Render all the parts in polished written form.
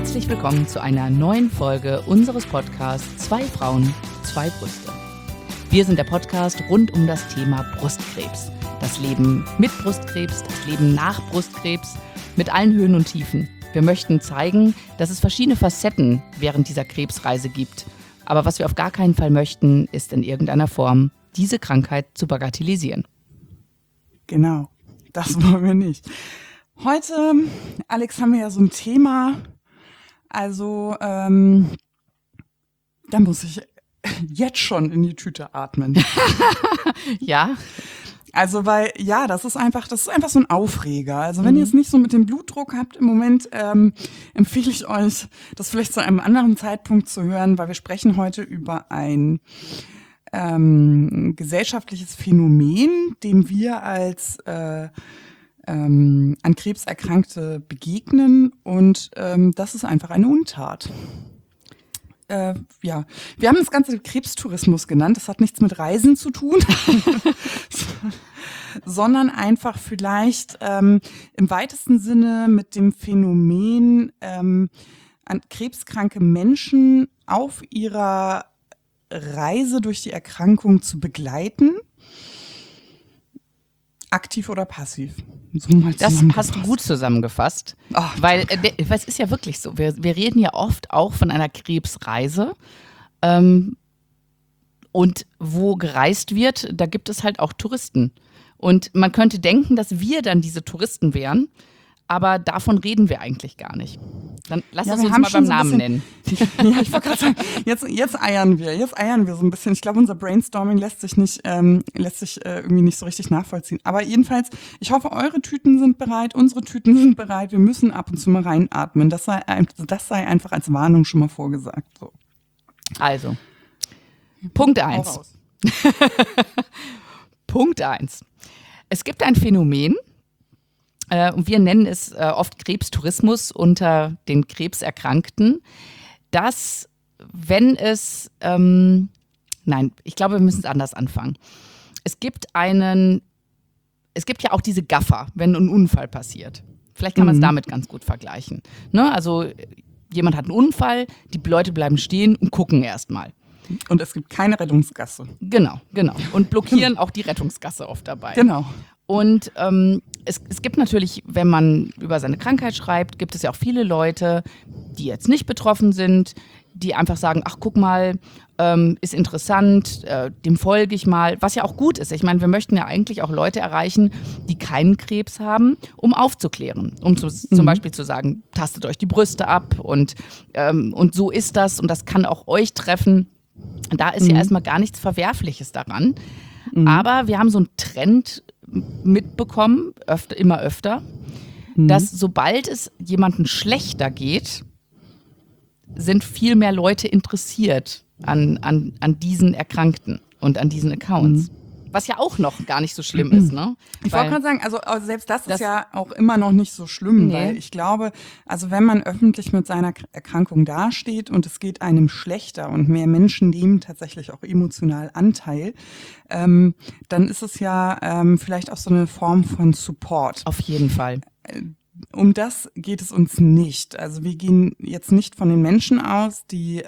Herzlich willkommen zu einer neuen Folge unseres Podcasts Zwei Frauen, zwei Brüste. Wir sind der Podcast rund um das Thema Brustkrebs. Das Leben mit Brustkrebs, das Leben nach Brustkrebs, mit allen Höhen und Tiefen. Wir möchten zeigen, dass es verschiedene Facetten während dieser Krebsreise gibt. Aber was wir auf gar keinen Fall möchten, ist in irgendeiner Form diese Krankheit zu bagatellisieren. Genau, das wollen wir nicht. Heute, Alex, haben wir ja so ein Thema, also da muss ich jetzt schon in die Tüte atmen. Ja? Also weil, ja, das ist einfach so ein Aufreger. Also wenn ihr es nicht so mit dem Blutdruck habt im Moment, empfehle ich euch, das vielleicht zu einem anderen Zeitpunkt zu hören, weil wir sprechen heute über ein gesellschaftliches Phänomen, dem wir als an Krebs Erkrankte begegnen, und das ist einfach eine Untat. Ja, wir haben das Ganze Krebstourismus genannt. Das hat nichts mit Reisen zu tun, sondern einfach vielleicht im weitesten Sinne mit dem Phänomen, an krebskranke Menschen auf ihrer Reise durch die Erkrankung zu begleiten. Aktiv oder passiv? So mal Das hast du gut zusammengefasst, weil es ist ja wirklich so, wir reden ja oft auch von einer Krebsreise, und wo gereist wird, da gibt es halt auch Touristen. Und man könnte denken, dass wir dann diese Touristen wären, aber davon reden wir eigentlich gar nicht. Dann lass uns mal beim Namen nennen. Ja, ich wollte gerade sagen, jetzt eiern wir so ein bisschen. Ich glaube, unser Brainstorming lässt sich irgendwie nicht so richtig nachvollziehen. Aber jedenfalls, ich hoffe, eure Tüten sind bereit, unsere Tüten sind bereit. Wir müssen ab und zu mal reinatmen. Das sei einfach als Warnung schon mal vorgesagt. So. Also, Punkt 1. Punkt 1. Es gibt ein Phänomen, und wir nennen es oft Krebstourismus unter den Krebserkrankten, dass wenn es, ich glaube, wir müssen es anders anfangen. Es gibt ja auch diese Gaffer, wenn ein Unfall passiert. Vielleicht kann man es damit ganz gut vergleichen. Ne? Also jemand hat einen Unfall, die Leute bleiben stehen und gucken erstmal. Und es gibt keine Rettungsgasse. Genau. Und blockieren auch die Rettungsgasse oft dabei. Genau. Und es gibt natürlich, wenn man über seine Krankheit schreibt, gibt es ja auch viele Leute, die jetzt nicht betroffen sind, die einfach sagen, ach guck mal, ist interessant, dem folge ich mal, was ja auch gut ist. Ich meine, wir möchten ja eigentlich auch Leute erreichen, die keinen Krebs haben, um aufzuklären. Zum Beispiel zu sagen, tastet euch die Brüste ab und so ist das und das kann auch euch treffen. Da ist ja erstmal gar nichts Verwerfliches daran. Aber wir haben so einen Trend mitbekommen, immer öfter, dass sobald es jemandem schlechter geht, sind viel mehr Leute interessiert an diesen Erkrankten und an diesen Accounts. Was ja auch noch gar nicht so schlimm ist, ne? Ich wollte gerade sagen, also selbst das ist ja auch immer noch nicht so schlimm, weil ich glaube, also wenn man öffentlich mit seiner Erkrankung dasteht und es geht einem schlechter und mehr Menschen nehmen tatsächlich auch emotional Anteil, dann ist es ja vielleicht auch so eine Form von Support. Auf jeden Fall. Um das geht es uns nicht. Also wir gehen jetzt nicht von den Menschen aus, die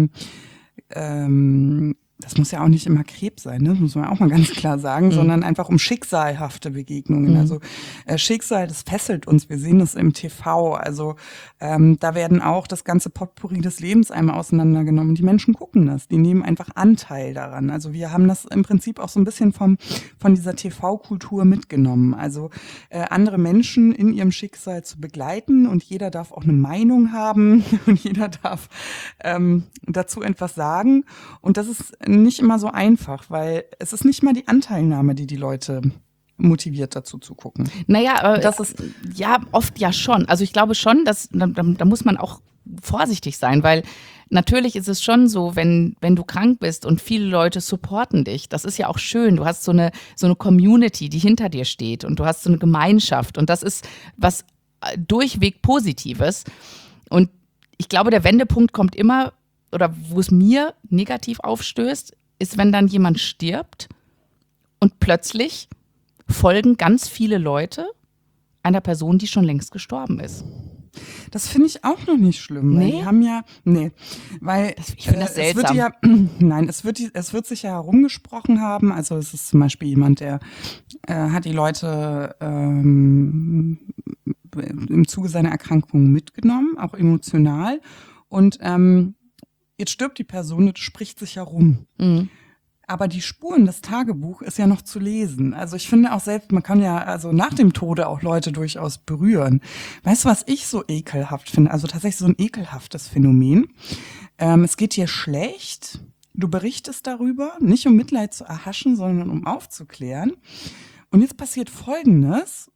das muss ja auch nicht immer Krebs sein, ne? Das muss man auch mal ganz klar sagen, sondern einfach um schicksalhafte Begegnungen. Also Schicksal, das fesselt uns. Wir sehen das im TV. Also da werden auch das ganze Potpourri des Lebens einmal auseinandergenommen. Die Menschen gucken das, die nehmen einfach Anteil daran. Also wir haben das im Prinzip auch so ein bisschen von dieser TV-Kultur mitgenommen. Also andere Menschen in ihrem Schicksal zu begleiten, und jeder darf auch eine Meinung haben und jeder darf dazu etwas sagen. Und das ist nicht immer so einfach, weil es ist nicht mal die Anteilnahme, die Leute motiviert, dazu zu gucken. Naja, das ist ja oft ja schon. Also ich glaube schon, dass da muss man auch vorsichtig sein, weil natürlich ist es schon so, wenn du krank bist und viele Leute supporten dich, das ist ja auch schön. Du hast so eine Community, die hinter dir steht, und du hast so eine Gemeinschaft, und das ist was durchweg Positives. Und ich glaube, der Wendepunkt kommt immer, oder wo es mir negativ aufstößt, ist, wenn dann jemand stirbt und plötzlich folgen ganz viele Leute einer Person, die schon längst gestorben ist. Das finde ich auch noch nicht schlimm. Weil Nee? die haben ja, nee, weil Ich finde das es wird seltsam. ja, nein, es wird sich ja herumgesprochen haben. Also es ist zum Beispiel jemand, der hat die Leute im Zuge seiner Erkrankung mitgenommen, auch emotional. Und jetzt stirbt die Person und es spricht sich herum. Mhm. Aber die Spuren, das Tagebuch ist ja noch zu lesen. Also ich finde auch selbst, man kann ja also nach dem Tode auch Leute durchaus berühren. Weißt du, was ich so ekelhaft finde? Also tatsächlich so ein ekelhaftes Phänomen. Es geht dir schlecht, du berichtest darüber, nicht um Mitleid zu erhaschen, sondern um aufzuklären. Und jetzt passiert Folgendes.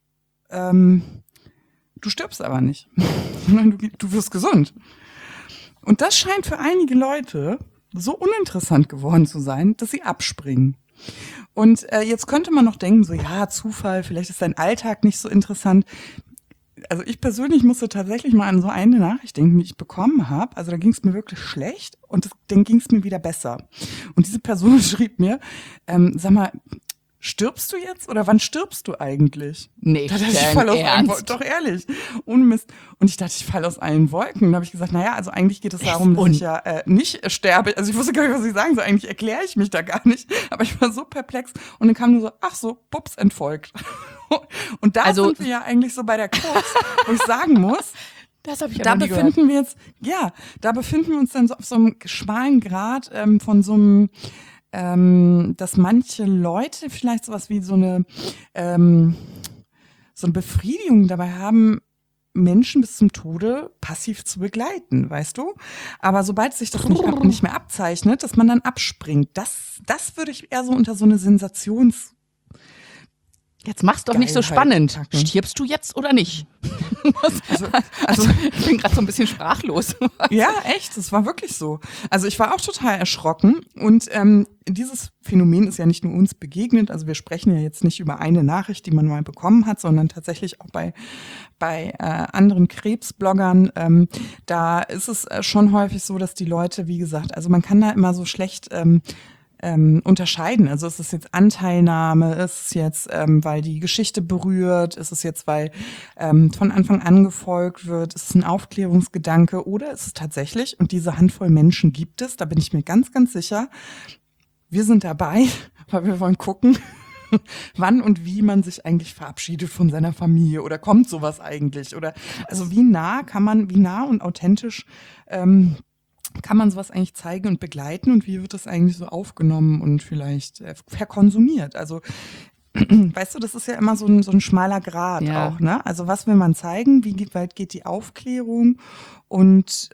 Du stirbst aber nicht, sondern du wirst gesund. Und das scheint für einige Leute so uninteressant geworden zu sein, dass sie abspringen. Und jetzt könnte man noch denken, so ja, Zufall, vielleicht ist dein Alltag nicht so interessant. Also ich persönlich musste tatsächlich mal an so eine Nachricht denken, die ich bekommen habe. Also da ging es mir wirklich schlecht und dann ging es mir wieder besser. Und diese Person schrieb mir, sag mal, stirbst du jetzt oder wann stirbst du eigentlich? Nee, Da dachte ich, dein fall aus allen Ernst? Wolken. Doch ehrlich, ohne Mist. Und ich dachte, ich falle aus allen Wolken. Und da habe ich gesagt, naja, also eigentlich geht es darum, dass ich ja nicht sterbe. Also ich wusste gar nicht, was ich sagen soll. Eigentlich erkläre ich mich da gar nicht. Aber ich war so perplex. Und dann kam nur so, ach so, bups, entfolgt. Und da Also- sind wir ja eigentlich so bei der Krux, wo ich sagen muss, Das habe ich da aber nie gehört. befinden wir jetzt, ja, da befinden wir uns dann so auf so einem schmalen Grat von so einem, dass manche Leute vielleicht sowas wie so eine Befriedigung dabei haben, Menschen bis zum Tode passiv zu begleiten, weißt du? Aber sobald sich das nicht mehr abzeichnet, dass man dann abspringt, das würde ich eher so unter so eine Sensations... Jetzt mach's doch nicht so Geilheit spannend. packen. Stirbst du jetzt oder nicht? Also Ich bin gerade so ein bisschen sprachlos. ja, echt, das war wirklich so. Also ich war auch total erschrocken und dieses Phänomen ist ja nicht nur uns begegnet, also wir sprechen ja jetzt nicht über eine Nachricht, die man mal bekommen hat, sondern tatsächlich auch bei anderen Krebsbloggern, da ist es schon häufig so, dass die Leute, wie gesagt, also man kann da immer so schlecht unterscheiden. Also ist es jetzt Anteilnahme, ist es jetzt, weil die Geschichte berührt, ist es jetzt, weil von Anfang an gefolgt wird, ist es ein Aufklärungsgedanke oder ist es tatsächlich, und diese Handvoll Menschen gibt es, da bin ich mir ganz, ganz sicher, wir sind dabei, weil wir wollen gucken, wann und wie man sich eigentlich verabschiedet von seiner Familie oder kommt sowas eigentlich oder also wie nah und authentisch kann man sowas eigentlich zeigen und begleiten und wie wird das eigentlich so aufgenommen und vielleicht verkonsumiert? Also, weißt du, das ist ja immer so ein schmaler Grat Ja. auch, ne? Also, was will man zeigen? Weit geht die Aufklärung? Und,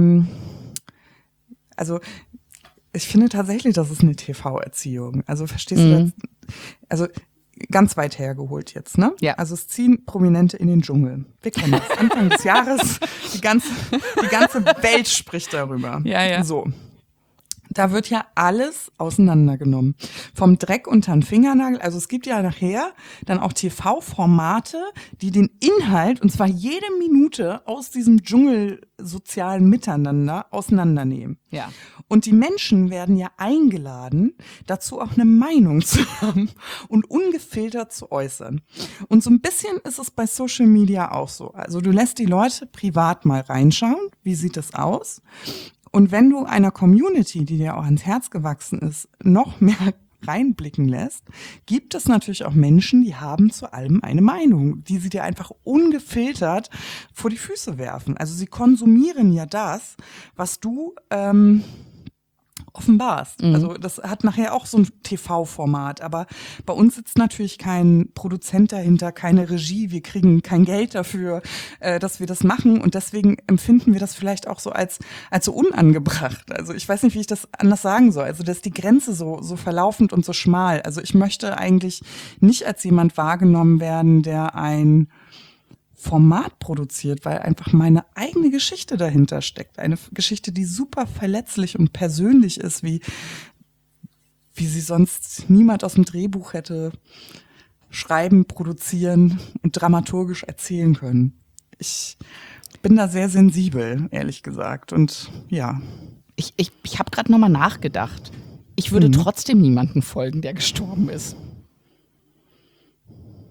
also, ich finde tatsächlich, das ist eine TV-Erziehung. Also, verstehst du das? Also, ganz weit hergeholt jetzt, ne? Ja. Also es ziehen Prominente in den Dschungel. Wir kennen das. Anfang des Jahres, die ganze Welt spricht darüber. Ja. So. Da wird ja alles auseinandergenommen. Vom Dreck unter den Fingernagel. Also es gibt ja nachher dann auch TV-Formate, die den Inhalt, und zwar jede Minute aus diesem Dschungelsozialen Miteinander auseinandernehmen. Ja. Und die Menschen werden ja eingeladen, dazu auch eine Meinung zu haben und ungefiltert zu äußern. Und so ein bisschen ist es bei Social Media auch so. Also du lässt die Leute privat mal reinschauen, wie sieht es aus? Und wenn du einer Community, die dir auch ans Herz gewachsen ist, noch mehr reinblicken lässt, gibt es natürlich auch Menschen, die haben zu allem eine Meinung, die sie dir einfach ungefiltert vor die Füße werfen. Also sie konsumieren ja das, was du offenbarst. Also das hat nachher auch so ein TV-Format, aber bei uns sitzt natürlich kein Produzent dahinter, keine Regie, wir kriegen kein Geld dafür, dass wir das machen und deswegen empfinden wir das vielleicht auch so als so unangebracht. Also ich weiß nicht, wie ich das anders sagen soll. Also dass die Grenze so verlaufend und so schmal. Also ich möchte eigentlich nicht als jemand wahrgenommen werden, der ein Format produziert, weil einfach meine eigene Geschichte dahinter steckt. Eine Geschichte, die super verletzlich und persönlich ist, wie sie sonst niemand aus dem Drehbuch hätte schreiben, produzieren und dramaturgisch erzählen können. Ich bin da sehr sensibel, ehrlich gesagt. Und ja. Ich habe gerade nochmal nachgedacht. Ich würde trotzdem niemanden folgen, der gestorben ist.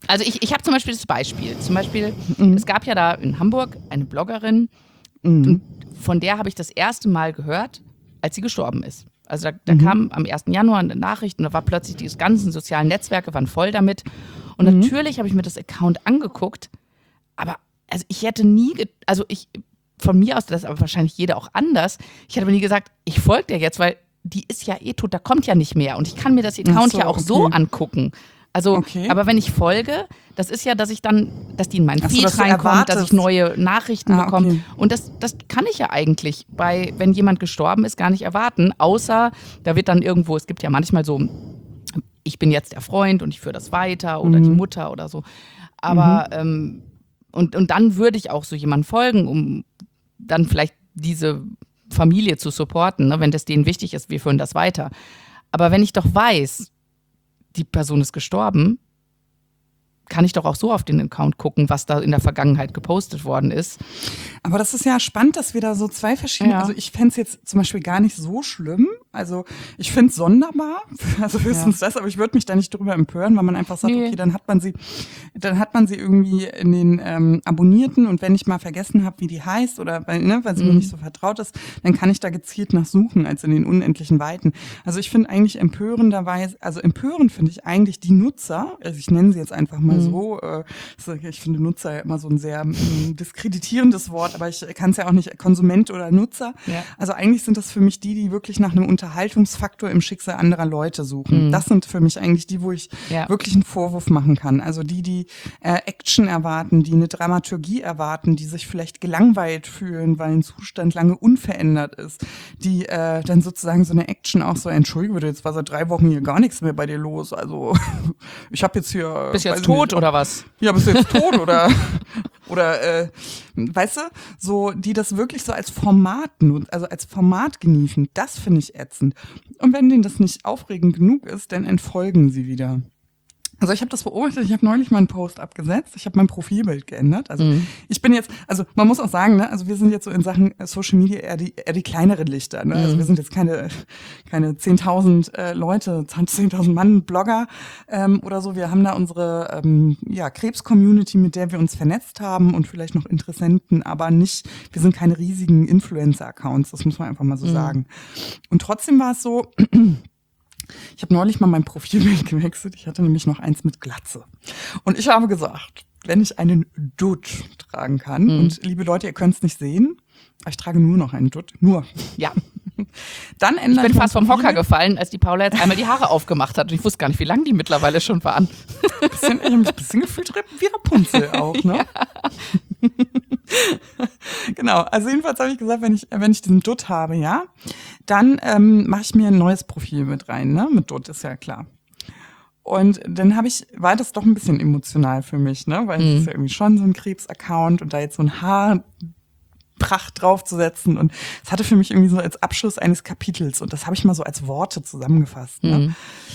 Also ich habe zum Beispiel das Beispiel. Zum Beispiel, es gab ja da in Hamburg eine Bloggerin, und von der habe ich das erste Mal gehört, als sie gestorben ist. Also da kam am 1. Januar eine Nachricht und da war plötzlich die ganzen sozialen Netzwerke waren voll damit. Und natürlich habe ich mir das Account angeguckt, aber also ich hätte nie, von mir aus, das ist aber wahrscheinlich jeder auch anders, ich hätte aber nie gesagt, ich folge der jetzt, weil die ist ja eh tot, da kommt ja nicht mehr. Und ich kann mir das Account ja auch so angucken. Also, aber wenn ich folge, das ist ja, dass die in meinen Feed reinkommt, dass ich neue Nachrichten bekomme. Okay. Und das kann ich ja eigentlich wenn jemand gestorben ist, gar nicht erwarten, außer da wird dann irgendwo, es gibt ja manchmal so, ich bin jetzt der Freund und ich führe das weiter oder die Mutter oder so. Aber, und dann würde ich auch so jemandem folgen, um dann vielleicht diese Familie zu supporten, ne, wenn das denen wichtig ist, wir führen das weiter. Aber wenn ich doch weiß, die Person ist gestorben, kann ich doch auch so auf den Account gucken, was da in der Vergangenheit gepostet worden ist. Aber das ist ja spannend, dass wir da so zwei verschiedene, also ich fände es jetzt zum Beispiel gar nicht so schlimm. Also ich finde es sonderbar, also höchstens das, aber ich würde mich da nicht drüber empören, weil man einfach sagt, okay, dann hat man sie irgendwie in den Abonnierten und wenn ich mal vergessen habe, wie die heißt oder weil sie mir nicht so vertraut ist, dann kann ich da gezielt nachsuchen, als in den unendlichen Weiten. Also ich finde eigentlich empörend finde ich eigentlich die Nutzer, also ich nenne sie jetzt einfach mal so, ich finde Nutzer ja immer so ein sehr diskreditierendes Wort, aber ich kann es ja auch nicht Konsument oder Nutzer. Ja. Also eigentlich sind das für mich die wirklich nach einem Unterhaltungsfaktor im Schicksal anderer Leute suchen. Das sind für mich eigentlich die, wo ich wirklich einen Vorwurf machen kann. Also die Action erwarten, die eine Dramaturgie erwarten, die sich vielleicht gelangweilt fühlen, weil ein Zustand lange unverändert ist, die dann sozusagen so eine Action auch so, entschuldige, jetzt war seit 3 Wochen hier gar nichts mehr bei dir los. Also ich habe jetzt hier... Bist jetzt tot oder was? Ja, bist du jetzt tot oder weißt du, so, die das wirklich so als Format also als Format genießen, das finde ich ätzend. Und wenn denen das nicht aufregend genug ist, dann entfolgen sie wieder. Also ich habe das beobachtet, ich habe neulich mal einen Post abgesetzt, ich habe mein Profilbild geändert. Also ich bin jetzt, also man muss auch sagen, ne, also wir sind jetzt so in Sachen Social Media eher die kleineren Lichter. Ne? Also wir sind jetzt keine 10.000 Leute, 10.000 Mann Blogger oder so. Wir haben da unsere Krebs-Community, mit der wir uns vernetzt haben und vielleicht noch Interessenten, aber nicht, wir sind keine riesigen Influencer-Accounts, das muss man einfach mal so sagen. Und trotzdem war es so, ich habe neulich mal mein Profilbild gewechselt. Ich hatte nämlich noch eins mit Glatze. Und ich habe gesagt, wenn ich einen Dutt tragen kann, und liebe Leute, ihr könnt es nicht sehen, aber ich trage nur noch einen Dutt. Nur. Ja. Dann ändert ich bin fast vom Hocker gefallen, als die Paula jetzt einmal die Haare aufgemacht hat. Und ich wusste gar nicht, wie lang die mittlerweile schon waren. Ich habe mich ein bisschen gefühlt wie Rapunzel auch, ne? Ja. Genau, also jedenfalls habe ich gesagt, wenn ich diesen Dutt habe, ja, dann mache ich mir ein neues Profil mit rein, ne? Mit Dutt, ist ja klar. Und dann war das doch ein bisschen emotional für mich, ne? Weil es ist ja irgendwie schon so ein Krebs-Account und da jetzt so ein Haarpracht draufzusetzen. Und es hatte für mich irgendwie so als Abschluss eines Kapitels. Und das habe ich mal so als Worte zusammengefasst. Ne?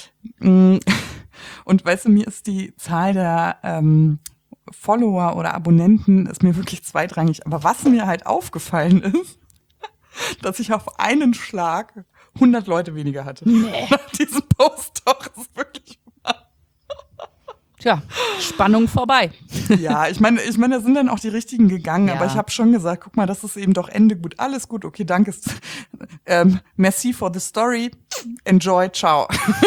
Und weißt du, mir ist die Zahl der Follower oder Abonnenten ist mir wirklich zweitrangig. Aber was mir halt aufgefallen ist, dass ich auf einen Schlag 100 Leute weniger hatte. Nee. Nach diesem Post doch, ist wirklich wahr. Tja, Spannung vorbei. Ja, ich meine, da sind dann auch die richtigen gegangen, aber ich habe schon gesagt, guck mal, das ist eben doch Ende gut, alles gut, okay, danke. Merci for the story, enjoy, ciao.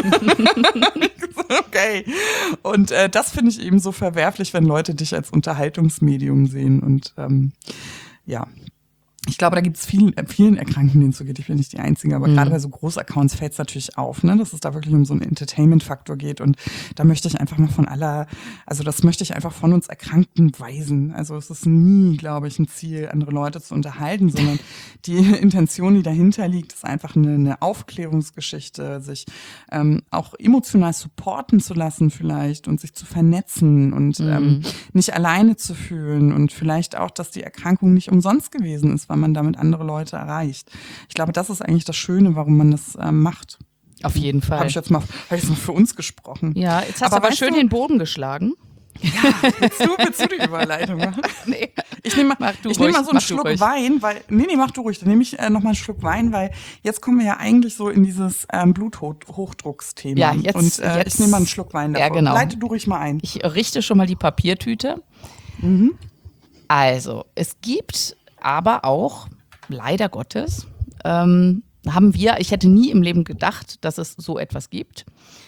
Okay. Und das finde ich eben so verwerflich, wenn Leute dich als Unterhaltungsmedium sehen und ja. Ich glaube, da gibt es vielen Erkrankten, denen es so geht. Ich bin nicht die Einzige, aber gerade bei so Großaccounts fällt es natürlich auf, ne, dass es da wirklich um so einen Entertainment-Faktor geht. Und da möchte ich einfach mal das möchte ich einfach von uns Erkrankten weisen. Also es ist nie, glaube ich, ein Ziel, andere Leute zu unterhalten, sondern die Intention, die dahinter liegt, ist einfach eine Aufklärungsgeschichte, sich auch emotional supporten zu lassen vielleicht und sich zu vernetzen und nicht alleine zu fühlen und vielleicht auch, dass die Erkrankung nicht umsonst gewesen ist, weil man damit andere Leute erreicht. Ich glaube, das ist eigentlich das Schöne, warum man das macht. Auf jeden Fall. Habe ich jetzt mal für uns gesprochen. Ja, jetzt hast du aber schön den Boden geschlagen. Ja, willst du die Überleitung machen? Nee, Ich nehme mal so einen Schluck ruhig. Wein, weil, nee, mach du ruhig. Dann nehme ich noch mal einen Schluck Wein, weil jetzt kommen wir ja eigentlich so in dieses Bluthochdrucksthema. Ja, jetzt- ich nehme mal einen Schluck Wein davon. Ja, genau. Leite du ruhig mal ein. Ich richte schon mal die Papiertüte. Also, es gibt aber auch, leider Gottes, ich hätte nie im Leben gedacht, dass es so etwas gibt.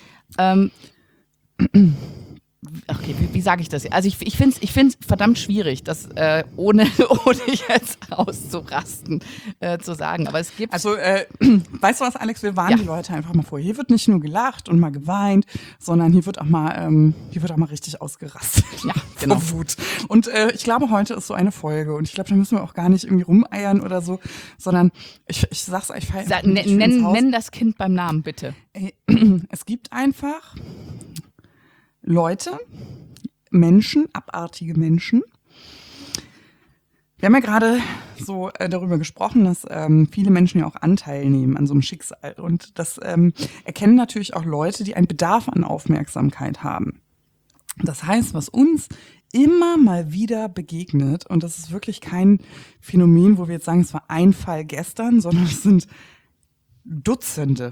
Okay, wie sage ich das jetzt? Also ich finde es verdammt schwierig, das ohne jetzt auszurasten zu sagen. Aber es gibt... Also, weißt du was, Alex, wir warnen Ja. die Leute einfach mal vor. Hier wird nicht nur gelacht und mal geweint, sondern hier wird auch mal richtig ausgerastet. Ja, genau. Vor Wut. Und ich glaube, heute ist so eine Folge. Und ich glaube, da müssen wir auch gar nicht irgendwie rumeiern oder so, sondern ich sag's euch, Nenn das Kind beim Namen, bitte. Es gibt einfach Leute, Menschen, abartige Menschen. Wir haben ja gerade so darüber gesprochen, dass viele Menschen ja auch Anteil nehmen an so einem Schicksal. Und das erkennen natürlich auch Leute, die einen Bedarf an Aufmerksamkeit haben. Das heißt, was uns immer mal wieder begegnet, und das ist wirklich kein Phänomen, wo wir jetzt sagen, es war ein Fall gestern, sondern es sind Dutzende.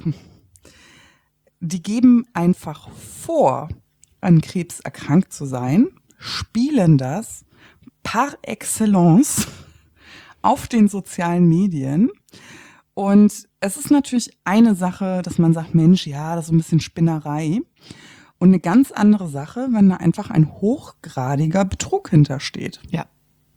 Die geben einfach vor, an Krebs erkrankt zu sein, spielen das par excellence auf den sozialen Medien. Und es ist natürlich eine Sache, dass man sagt, Mensch, ja, das ist so ein bisschen Spinnerei. Und eine ganz andere Sache, wenn da einfach ein hochgradiger Betrug hintersteht. Ja.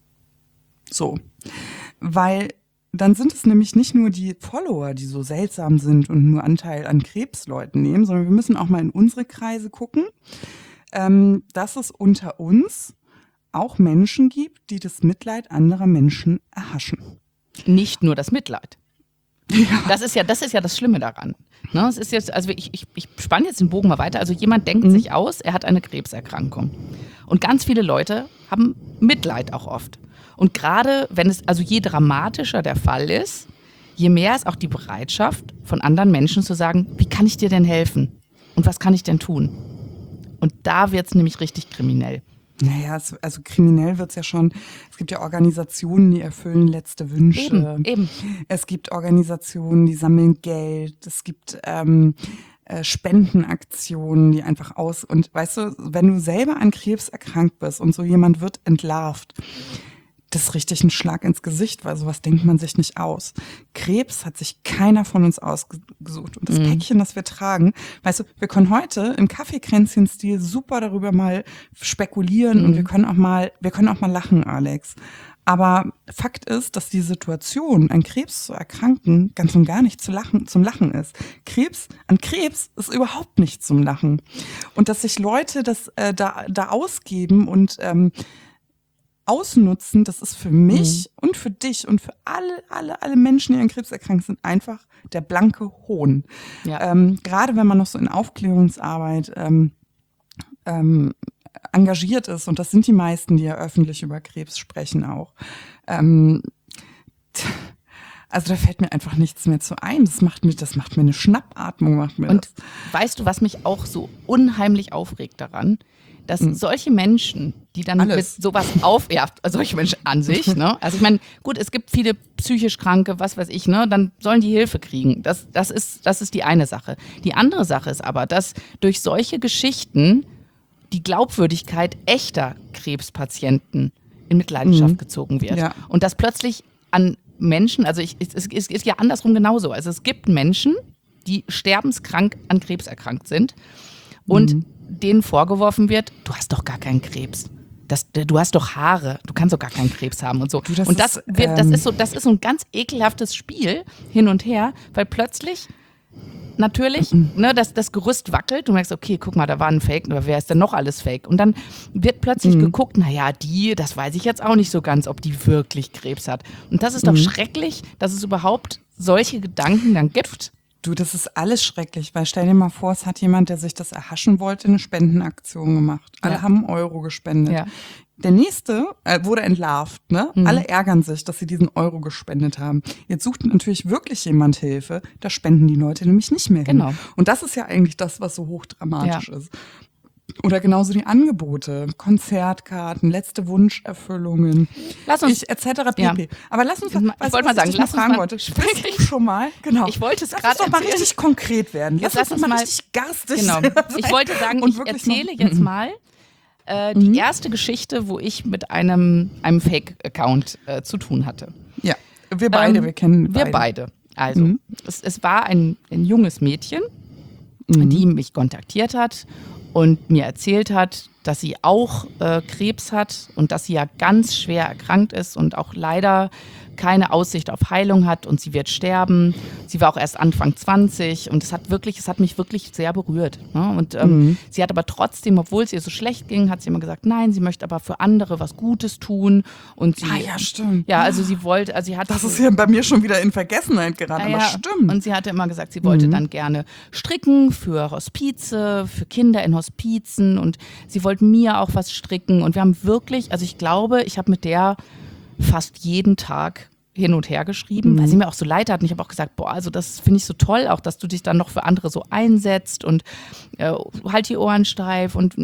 So. Weil dann sind es nämlich nicht nur die Follower, die so seltsam sind und nur Anteil an Krebsleuten nehmen, sondern wir müssen auch mal in unsere Kreise gucken, dass es unter uns auch Menschen gibt, die das Mitleid anderer Menschen erhaschen. Nicht nur das Mitleid. Das ist ja das Schlimme daran. Ne, es ist jetzt, also ich spanne jetzt den Bogen mal weiter. Also jemand denkt sich aus, er hat eine Krebserkrankung. Und ganz viele Leute haben Mitleid auch oft. Und gerade wenn es, also je dramatischer der Fall ist, je mehr ist auch die Bereitschaft von anderen Menschen zu sagen, wie kann ich dir denn helfen? Und was kann ich denn tun? Und da wird es nämlich richtig kriminell. Naja, also kriminell wird's ja schon. Es gibt ja Organisationen, die erfüllen letzte Wünsche. Eben. Es gibt Organisationen, die sammeln Geld. Es gibt Spendenaktionen, die einfach und weißt du, wenn du selber an Krebs erkrankt bist und so jemand wird entlarvt, das ist richtig ein Schlag ins Gesicht, weil sowas denkt man sich nicht aus. Krebs hat sich keiner von uns ausgesucht. Und das Päckchen, das wir tragen, weißt du, wir können heute im Kaffeekränzchen-Stil super darüber mal spekulieren und wir können auch mal lachen, Alex. Aber Fakt ist, dass die Situation, an Krebs zu erkranken, ganz und gar nicht zum Lachen ist. An Krebs ist überhaupt nicht zum Lachen. Und dass sich Leute das da ausgeben und ausnutzen, das ist für mich und für dich und für alle Menschen, die an Krebs erkrankt sind, einfach der blanke Hohn. Ja. Gerade wenn man noch so in Aufklärungsarbeit engagiert ist, und das sind die meisten, die ja öffentlich über Krebs sprechen auch. Also da fällt mir einfach nichts mehr zu ein. Das macht mir eine Schnappatmung. Und weißt du, was mich auch so unheimlich aufregt daran? Dass solche Menschen, die dann mit sowas solche Menschen an sich, ne? Also ich meine, gut, es gibt viele psychisch Kranke, was weiß ich, ne? Dann sollen die Hilfe kriegen. Das ist die eine Sache. Die andere Sache ist aber, dass durch solche Geschichten die Glaubwürdigkeit echter Krebspatienten in Mitleidenschaft gezogen wird. Ja. Und dass plötzlich an Menschen, also es ist ja andersrum genauso. Also es gibt Menschen, die sterbenskrank an Krebs erkrankt sind und denen vorgeworfen wird, du hast doch gar keinen Krebs. Du hast doch Haare, du kannst doch gar keinen Krebs haben und so. Das ist so ein ganz ekelhaftes Spiel hin und her, weil plötzlich natürlich, ne, das Gerüst wackelt, du merkst, okay, guck mal, da war ein Fake, aber wer ist denn noch alles Fake? Und dann wird plötzlich geguckt, naja, das weiß ich jetzt auch nicht so ganz, ob die wirklich Krebs hat. Und das ist doch schrecklich, dass es überhaupt solche Gedanken dann gibt. Du, das ist alles schrecklich, weil stell dir mal vor, es hat jemand, der sich das erhaschen wollte, eine Spendenaktion gemacht. Alle haben €1 gespendet. Ja. Der nächste wurde entlarvt, ne? Alle ärgern sich, dass sie diesen Euro gespendet haben. Jetzt sucht natürlich wirklich jemand Hilfe, da spenden die Leute nämlich nicht mehr hin. Genau. Und das ist ja eigentlich das, was so hochdramatisch ist. Oder genauso die Angebote, Konzertkarten, letzte Wunscherfüllungen, Lass uns, etc. pp. ja. Aber lass uns, Ich wollte mal sagen, lass uns fragen mal wollte. Sprichst du schon mal? Genau. Ich wollte es Lass gerade uns doch mal erzählen. richtig konkret werden. Jetzt Lass lass uns uns mal mal- richtig garstig Genau. sein. Ich wollte sagen, Und ich wirklich erzähle noch- jetzt mal die erste Geschichte, wo ich mit einem Fake-Account zu tun hatte. Ja, wir beide, wir kennen Wir beide. Also, es war ein junges Mädchen, die mich kontaktiert hat und mir erzählt hat, dass sie auch Krebs hat und dass sie ja ganz schwer erkrankt ist und auch leider keine Aussicht auf Heilung hat und sie wird sterben. Sie war auch erst Anfang 20 und es hat mich wirklich sehr berührt. Ne? Und sie hat aber trotzdem, obwohl es ihr so schlecht ging, hat sie immer gesagt, nein, sie möchte aber für andere was Gutes tun. Und sie, ja, stimmt. Ja, also sie wollte, also sie hat. Das ist ja bei mir schon wieder in Vergessenheit geraten, aber stimmt. Und sie hatte immer gesagt, sie wollte dann gerne stricken für Hospize, für Kinder in Hospizen und sie wollte mir auch was stricken und wir haben wirklich, also ich glaube, ich habe mit der fast jeden Tag hin und her geschrieben, weil sie mir auch so leid hat. Und ich habe auch gesagt, boah, also das finde ich so toll, auch dass du dich dann noch für andere so einsetzt und halt die Ohren steif und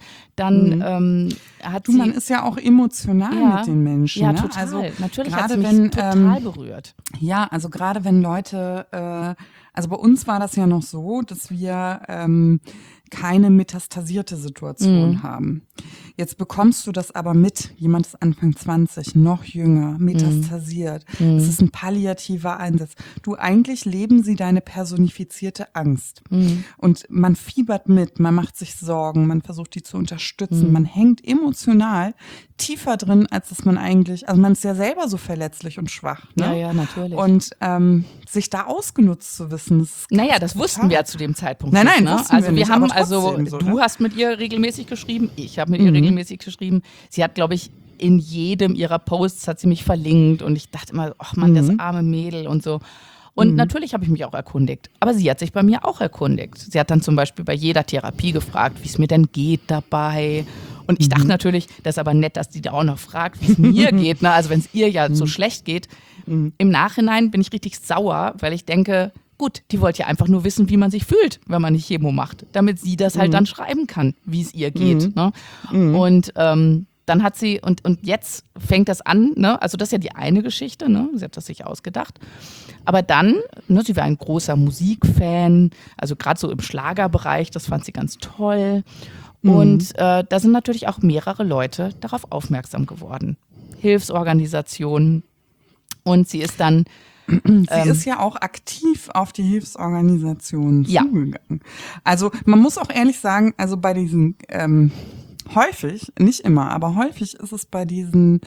dann hat sie... Man ist ja auch emotional mit den Menschen. Ja, ne? total. Also, natürlich hat gerade sie mich wenn, total berührt. Ja, also gerade wenn Leute, also bei uns war das ja noch so, dass wir keine metastasierte Situation haben. Jetzt bekommst du das aber mit, jemand ist Anfang 20, noch jünger, metastasiert. Es ist ein palliativer Einsatz. Du, eigentlich leben sie deine personifizierte Angst. Und man fiebert mit, man macht sich Sorgen, man versucht die zu unterstützen, man hängt emotional tiefer drin, als dass man eigentlich, also man ist ja selber so verletzlich und schwach. Ne? Ja, natürlich. Und sich da ausgenutzt zu wissen, das ist naja, das wussten wir ja zu dem Zeitpunkt Nein, nicht. nein, Ne? wussten Also wir wir nicht, haben aber also, trotzdem so, du ne? hast mit ihr regelmäßig geschrieben, ich habe mit ihr regelmäßig geschrieben. Sie hat, glaube ich, in jedem ihrer Posts hat sie mich verlinkt und ich dachte immer, ach Mann, das arme Mädel und so. Und natürlich habe ich mich auch erkundigt. Aber sie hat sich bei mir auch erkundigt. Sie hat dann zum Beispiel bei jeder Therapie gefragt, wie es mir denn geht dabei. Und ich dachte natürlich, das ist aber nett, dass die da auch noch fragt, wie es mir geht. Ne? Also wenn es ihr ja so schlecht geht. Im Nachhinein bin ich richtig sauer, weil ich denke, gut, die wollte ja einfach nur wissen, wie man sich fühlt, wenn man eine Chemo macht. Damit sie das halt dann schreiben kann, wie es ihr geht. Ne? Und dann hat sie, und jetzt fängt das an, ne? Also das ist ja die eine Geschichte, ne? Sie hat das sich ausgedacht. Aber dann, ne, sie war ein großer Musikfan, also gerade so im Schlagerbereich, das fand sie ganz toll. Und da sind natürlich auch mehrere Leute darauf aufmerksam geworden. Hilfsorganisationen. Und sie ist dann... Sie ist ja auch aktiv auf die Hilfsorganisationen Ja. zugegangen. Also man muss auch ehrlich sagen, also bei diesen häufig, nicht immer, aber häufig ist es bei diesen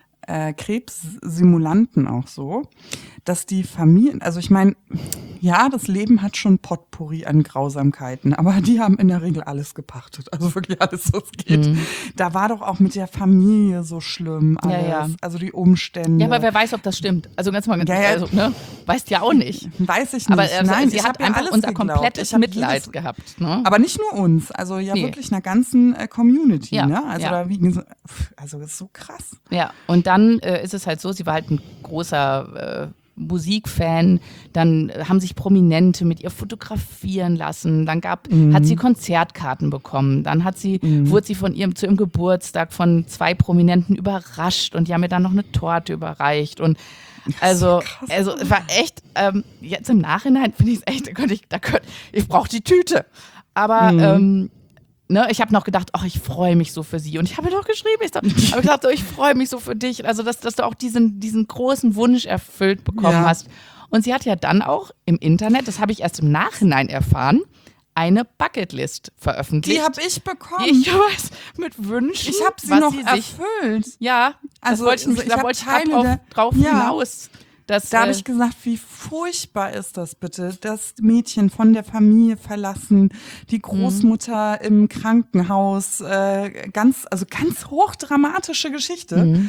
Krebssimulanten auch so, dass die Familien, also ich meine, ja, das Leben hat schon Potpourri an Grausamkeiten, aber die haben in der Regel alles gepachtet, also wirklich alles, was geht. Da war doch auch mit der Familie so schlimm alles, Ja. also die Umstände. Ja, aber wer weiß, ob das stimmt. Also ganz mal, Ja. also, ne? Weißt ja auch nicht. Weiß ich nicht. Aber Nein, sie ich hat hab ja einfach alles unser geglaubt. komplettes Ich hab Mitleid jedes- gehabt. Ne? Aber nicht nur uns, also ja Nee. wirklich einer ganzen Community, Ja, ne? Also ja. da wiegen so, also das ist so krass. Ja, und dann ist es halt so, sie war halt ein großer Musikfan, dann haben sich Prominente mit ihr fotografieren lassen, dann hat sie Konzertkarten bekommen, dann wurde sie zu ihrem Geburtstag von 2 Prominenten überrascht und die haben ihr dann noch eine Torte überreicht und also es war echt, jetzt im Nachhinein finde ich es echt, ich brauche die Tüte, aber ne, ich habe noch gedacht, ach, ich freue mich so für sie. Und ich habe ihr noch geschrieben, ich habe gesagt, ich freue mich so für dich. Also, dass du auch diesen großen Wunsch erfüllt bekommen hast. Und sie hat ja dann auch im Internet, das habe ich erst im Nachhinein erfahren, eine Bucketlist veröffentlicht. Die habe ich bekommen. Ich weiß, mit Wünschen. Ich habe sie was noch sich, erfüllt. Ja, Also, da wollte ich hab grad Teile drauf ja. hinaus. Da habe ich gesagt, wie furchtbar ist das bitte? Das Mädchen von der Familie verlassen, die Großmutter im Krankenhaus, ganz hochdramatische Geschichte.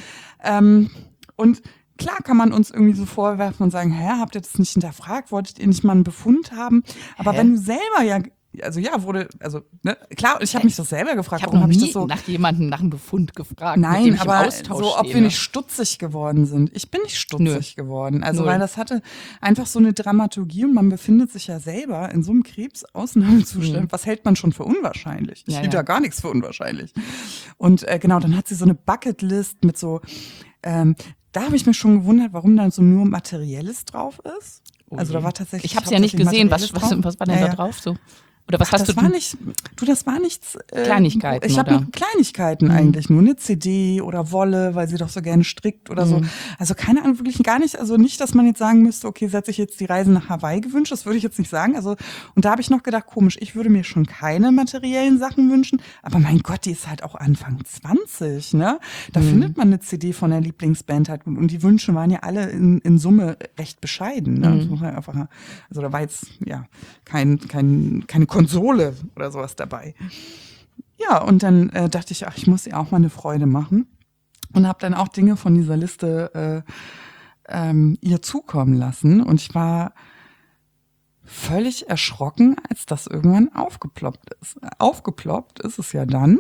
Und klar kann man uns irgendwie so vorwerfen und sagen, habt ihr das nicht hinterfragt? Wolltet ihr nicht mal einen Befund haben? Aber wenn du selber klar, ich habe mich das selber gefragt, Ich habe warum noch habe ich nie das so. nach jemandem nach einem Befund gefragt, mit dem Nein, ich im aber Austausch so, ob stehe. wir nicht stutzig geworden sind. Ich bin nicht stutzig geworden. Also, Null. weil das hatte einfach so eine Dramaturgie und man befindet sich ja selber in so einem Krebsausnahmezustand. Was hält man schon für unwahrscheinlich? Ich hielt da gar nichts für unwahrscheinlich. Und genau, dann hat sie so eine Bucketlist mit so, da habe ich mich schon gewundert, warum dann so nur Materielles drauf ist. Also da war tatsächlich. Ich habe es ja nicht gesehen. Was Materielles war denn da drauf so? Oder was hast das du? Das war nichts. Kleinigkeiten, Ich habe oder? Kleinigkeiten eigentlich, nur eine CD oder Wolle, weil sie doch so gerne strickt oder so. Also keine Ahnung, wirklich gar nicht. Also nicht, dass man jetzt sagen müsste, okay, sie hat sich jetzt die Reise nach Hawaii gewünscht. Das würde ich jetzt nicht sagen. Also und da habe ich noch gedacht, komisch, ich würde mir schon keine materiellen Sachen wünschen. Aber mein Gott, die ist halt auch Anfang 20, ne? Da findet man eine CD von der Lieblingsband halt und die Wünsche waren ja alle in Summe recht bescheiden. Ne? Das muss man einfach, also da war jetzt ja keine Konsole oder sowas dabei. Ja, und dann dachte ich, ach, ich muss ihr auch mal eine Freude machen und habe dann auch Dinge von dieser Liste ihr zukommen lassen. Und ich war völlig erschrocken, als das irgendwann aufgeploppt ist. Aufgeploppt ist es ja dann.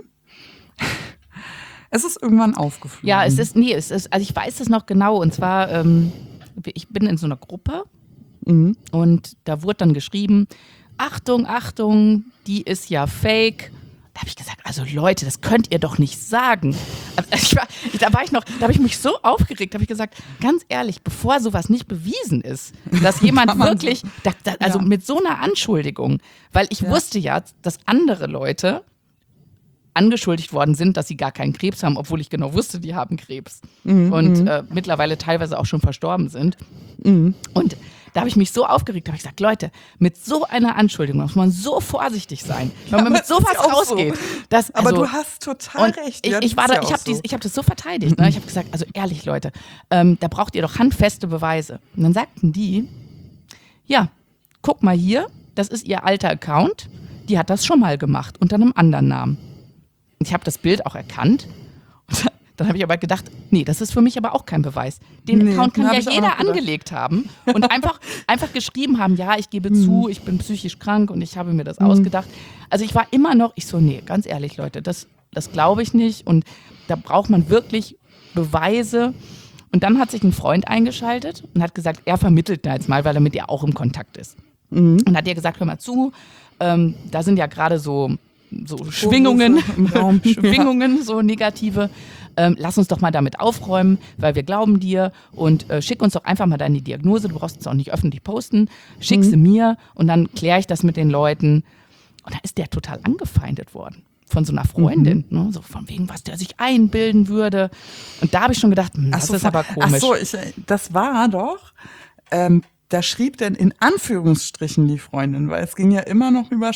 Es ist irgendwann aufgeflogen. Ja, es ist, also ich weiß es noch genau. Und zwar, ich bin in so einer Gruppe und da wurde dann geschrieben, Achtung, Achtung, die ist ja fake. Da habe ich gesagt, also Leute, das könnt ihr doch nicht sagen. Da habe ich mich so aufgeregt, habe ich gesagt, ganz ehrlich, bevor sowas nicht bewiesen ist, dass jemand wirklich, mit so einer Anschuldigung, weil ich wusste ja, dass andere Leute angeschuldigt worden sind, dass sie gar keinen Krebs haben, obwohl ich genau wusste, die haben Krebs. Und mittlerweile teilweise auch schon verstorben sind. Und da habe ich mich so aufgeregt, habe ich gesagt, Leute, mit so einer Anschuldigung muss man so vorsichtig sein, wenn man mit sowas rausgeht. So. Aber du hast total recht. Ja, ich habe das so verteidigt. Ne? Ich habe gesagt, also ehrlich, Leute, da braucht ihr doch handfeste Beweise. Und dann sagten die, ja, guck mal hier, das ist ihr alter Account, die hat das schon mal gemacht, unter einem anderen Namen. Und ich habe das Bild auch erkannt. Und dann habe ich aber gedacht, nee, das ist für mich aber auch kein Beweis. Den Account kann ja jeder angelegt haben und einfach geschrieben haben, ja, ich gebe zu, ich bin psychisch krank und ich habe mir das ausgedacht. Also ich war immer noch, nee, ganz ehrlich, Leute, das glaube ich nicht und da braucht man wirklich Beweise. Und dann hat sich ein Freund eingeschaltet und hat gesagt, er vermittelt da jetzt mal, weil er mit ihr auch im Kontakt ist. Und hat ihr gesagt, hör mal zu, da sind ja gerade so Schwingungen im Raum. Schwingungen, so negative. Lass uns doch mal damit aufräumen, weil wir glauben dir und schick uns doch einfach mal deine Diagnose. Du brauchst es auch nicht öffentlich posten. Schick sie mir und dann kläre ich das mit den Leuten. Und da ist der total angefeindet worden von so einer Freundin. Ne? So von wegen, was der sich einbilden würde. Und da habe ich schon gedacht, das ist aber komisch. Das war doch... da schrieb denn in Anführungsstrichen die Freundin, weil es ging ja immer noch über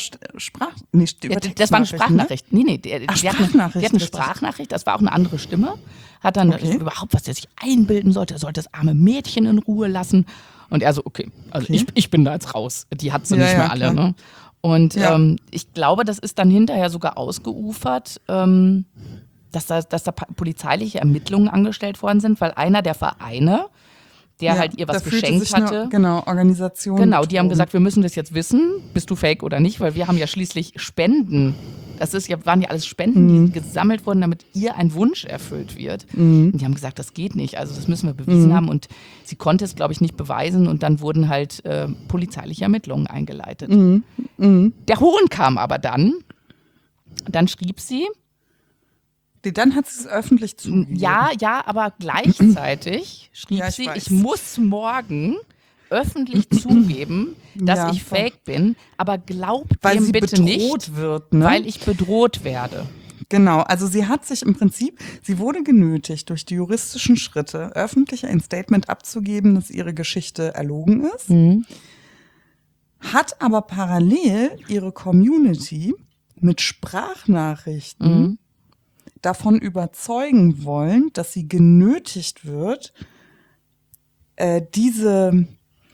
das war eine Sprachnachricht. Ne? Nee, die hat eine Sprachnachricht, das war auch eine andere Stimme. Hat dann überhaupt, was der sich einbilden sollte, er sollte das arme Mädchen in Ruhe lassen. Und er so, okay, ich bin da jetzt raus. Die hat sie nicht mehr alle. Ne? Und ich glaube, das ist dann hinterher sogar ausgeufert, dass da polizeiliche Ermittlungen angestellt worden sind, weil einer der Vereine, der halt ihr was geschenkt hatte. Organisation. Genau, die haben gesagt, wir müssen das jetzt wissen, bist du fake oder nicht, weil wir haben ja schließlich Spenden. Waren ja alles Spenden, die gesammelt wurden, damit ihr ein Wunsch erfüllt wird. Und die haben gesagt, das geht nicht, also das müssen wir bewiesen haben. Und sie konnte es, glaube ich, nicht beweisen und dann wurden halt polizeiliche Ermittlungen eingeleitet. Der Hohn kam aber dann schrieb sie, dann hat sie es öffentlich zugegeben. Ja, aber gleichzeitig schrieb sie, ich muss morgen öffentlich zugeben, dass ich fake bin, aber glaubt dem bitte nicht, wird, ne? weil ich bedroht werde. Genau, also sie wurde genötigt, durch die juristischen Schritte öffentlich ein Statement abzugeben, dass ihre Geschichte erlogen ist, hat aber parallel ihre Community mit Sprachnachrichten davon überzeugen wollen, dass sie genötigt wird, dieses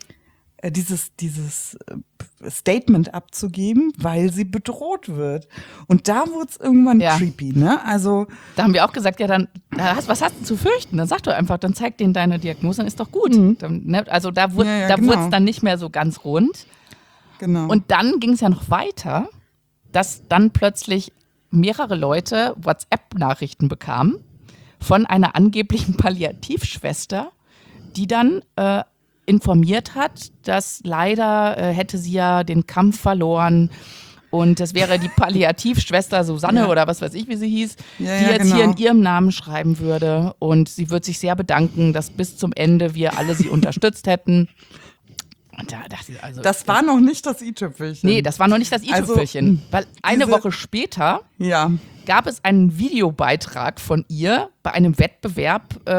Statement abzugeben, weil sie bedroht wird. Und da wurde es irgendwann creepy, ne? Also da haben wir auch gesagt, ja dann, was hast du zu fürchten? Dann sag doch einfach, dann zeig denen deine Diagnose, dann ist doch gut. Dann, ne? Also da wurde es dann nicht mehr so ganz rund. Genau. Und dann ging es ja noch weiter. dass dann plötzlich mehrere Leute WhatsApp-Nachrichten bekamen von einer angeblichen Palliativschwester, die dann informiert hat, dass leider hätte sie ja den Kampf verloren und das wäre die Palliativschwester Susanne oder was weiß ich, wie sie hieß, die jetzt hier in ihrem Namen schreiben würde und sie wird sich sehr bedanken, dass bis zum Ende wir alle sie unterstützt hätten. Und da dachte ich, also, das war noch nicht das i-Tüpfelchen. Nee, das war noch nicht das i-Tüpfelchen. Weil eine Woche später gab es einen Videobeitrag von ihr bei einem Wettbewerb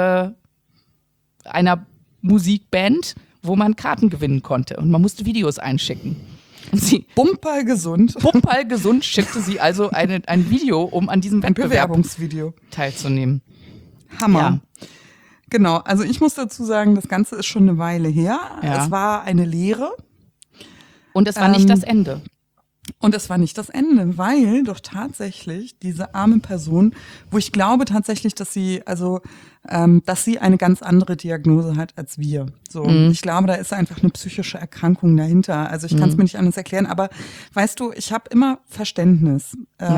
einer Musikband, wo man Karten gewinnen konnte. Und man musste Videos einschicken. Und sie Bumperlgesund schickte sie also ein Video, um an diesem Wettbewerb Bewerbungsvideo teilzunehmen. Hammer. Ja. Genau, also ich muss dazu sagen, das Ganze ist schon eine Weile her. Ja. Es war eine Lehre. Und es war nicht das Ende. Und es war nicht das Ende, weil doch tatsächlich diese arme Person, wo ich glaube tatsächlich, dass sie eine ganz andere Diagnose hat als wir. So, ich glaube, da ist einfach eine psychische Erkrankung dahinter. Also ich kann es mir nicht anders erklären, aber weißt du, ich habe immer Verständnis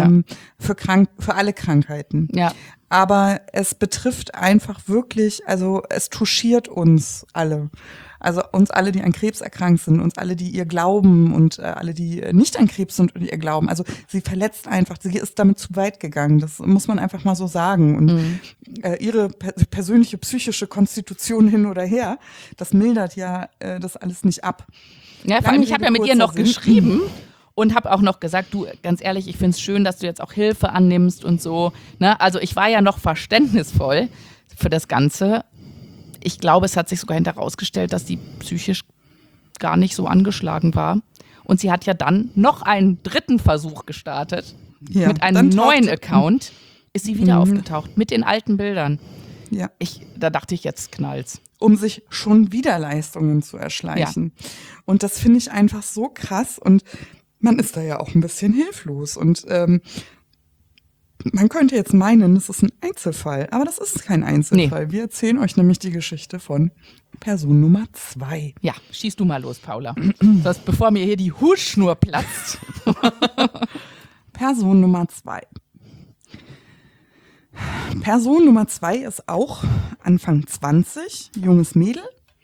für alle Krankheiten. Ja. Aber es betrifft einfach wirklich, also es touchiert uns alle. Also uns alle, die an Krebs erkrankt sind, uns alle, die ihr glauben und alle, die nicht an Krebs sind und ihr glauben. Also sie verletzt einfach, sie ist damit zu weit gegangen. Das muss man einfach mal so sagen. Und ihre persönliche psychische Konstitution hin oder her, das mildert ja das alles nicht ab. Ja, vor allem, ich habe ja mit ihr noch geschrieben und habe auch noch gesagt, du, ganz ehrlich, ich finde es schön, dass du jetzt auch Hilfe annimmst und so. Ne? Also ich war ja noch verständnisvoll für das Ganze. Ich glaube, es hat sich sogar hinterher herausgestellt, dass die psychisch gar nicht so angeschlagen war. Und sie hat ja dann noch einen dritten Versuch gestartet. Ja, mit einem neuen Account ist sie wieder aufgetaucht, mit den alten Bildern. Ja. Da dachte ich, jetzt knallt's. Um sich schon wieder Leistungen zu erschleichen. Ja. Und das finde ich einfach so krass. Und man ist da ja auch ein bisschen hilflos. Und man könnte jetzt meinen, das ist ein Einzelfall, aber das ist kein Einzelfall. Nee. Wir erzählen euch nämlich die Geschichte von Person Nummer 2. Ja, schieß du mal los, Paula. Bevor mir hier die Hutschnur platzt. Person Nummer 2. Person Nummer 2 ist auch Anfang 20, junges Mädel.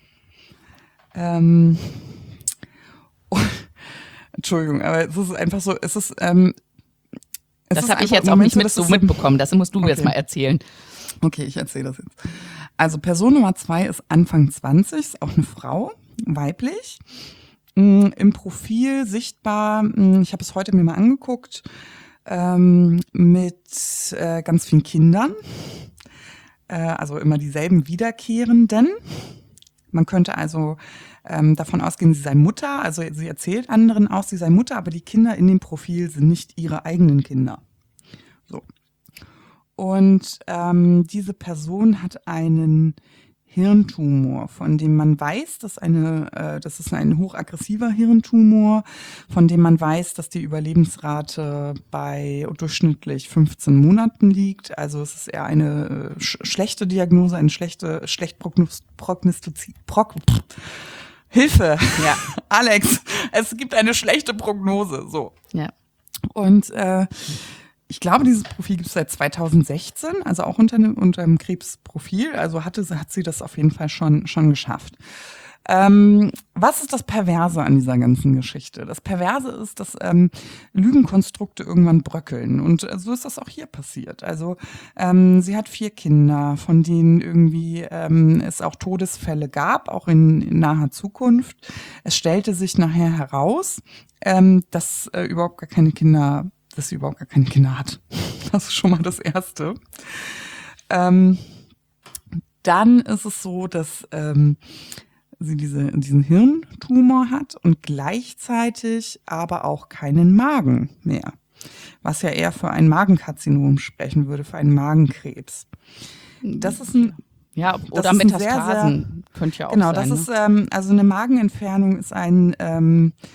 Entschuldigung, aber es ist einfach so, das habe ich jetzt auch nicht mitbekommen. Das musst du jetzt mal erzählen. Okay, ich erzähle das jetzt. Also Person Nummer 2 ist Anfang 20, ist auch eine Frau, weiblich. Im Profil sichtbar, ich habe es heute mir mal angeguckt, mit ganz vielen Kindern. Also immer dieselben Wiederkehrenden. Man könnte also davon ausgehen, sie sei Mutter. Also sie erzählt anderen auch, sie sei Mutter, aber die Kinder in dem Profil sind nicht ihre eigenen Kinder. So. Und diese Person hat einen Hirntumor, von dem man weiß, dass das ist ein hochaggressiver Hirntumor, von dem man weiß, dass die Überlebensrate bei durchschnittlich 15 Monaten liegt. Also es ist eher eine schlechte Diagnose, eine schlecht Hilfe, ja. Alex, es gibt eine schlechte Prognose. So. Ja. Und ich glaube, dieses Profil gibt es seit 2016, also auch unter einem Krebsprofil. Also hat sie das auf jeden Fall schon geschafft. Was ist das Perverse an dieser ganzen Geschichte? Das Perverse ist, dass Lügenkonstrukte irgendwann bröckeln. Und so ist das auch hier passiert. Also sie hat 4 Kinder, von denen irgendwie es auch Todesfälle gab, auch in naher Zukunft. Es stellte sich nachher heraus, dass sie überhaupt gar keine Kinder hat. Das ist schon mal das Erste. Dann ist es so, dass sie diesen Hirntumor hat und gleichzeitig aber auch keinen Magen mehr. Was ja eher für ein Magenkarzinom sprechen würde, für einen Magenkrebs. Das ist ein Ja, oder Metastasen könnte ja auch genau, sein. Genau, das ist also eine Magenentfernung ist ein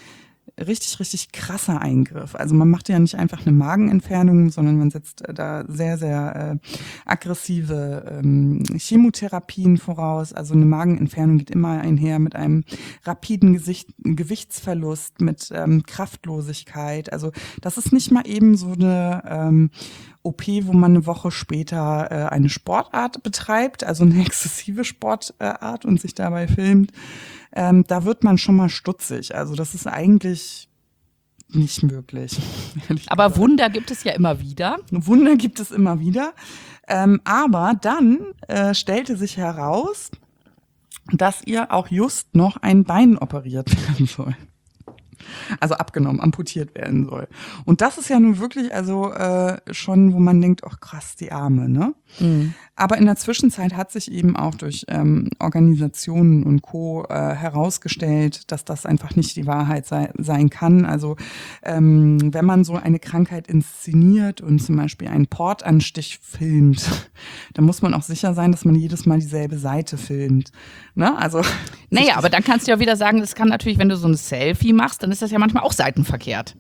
richtig, richtig krasser Eingriff. Also man macht ja nicht einfach eine Magenentfernung, sondern man setzt da sehr, sehr aggressive Chemotherapien voraus. Also eine Magenentfernung geht immer einher mit einem rapiden Gewichtsverlust, mit Kraftlosigkeit. Also das ist nicht mal eben so eine OP, wo man eine Woche später eine Sportart betreibt, also eine exzessive Sportart und sich dabei filmt. Da wird man schon mal stutzig. Also das ist eigentlich nicht möglich. Aber Wunder gibt es ja immer wieder. Wunder gibt es immer wieder. Aber dann stellte sich heraus, dass ihr auch just noch ein Bein operiert werden soll. Also abgenommen, amputiert werden soll. Und das ist ja nun wirklich also schon, wo man denkt, ach krass, die Arme, ne? Mhm. Aber in der Zwischenzeit hat sich eben auch durch Organisationen und Co. Herausgestellt, dass das einfach nicht die Wahrheit sein kann. Also wenn man so eine Krankheit inszeniert und zum Beispiel einen Portanstich filmt, dann muss man auch sicher sein, dass man jedes Mal dieselbe Seite filmt. Ne? Also naja, aber dann kannst du ja wieder sagen, das kann natürlich, wenn du so ein Selfie machst, dann ist das ja manchmal auch seitenverkehrt.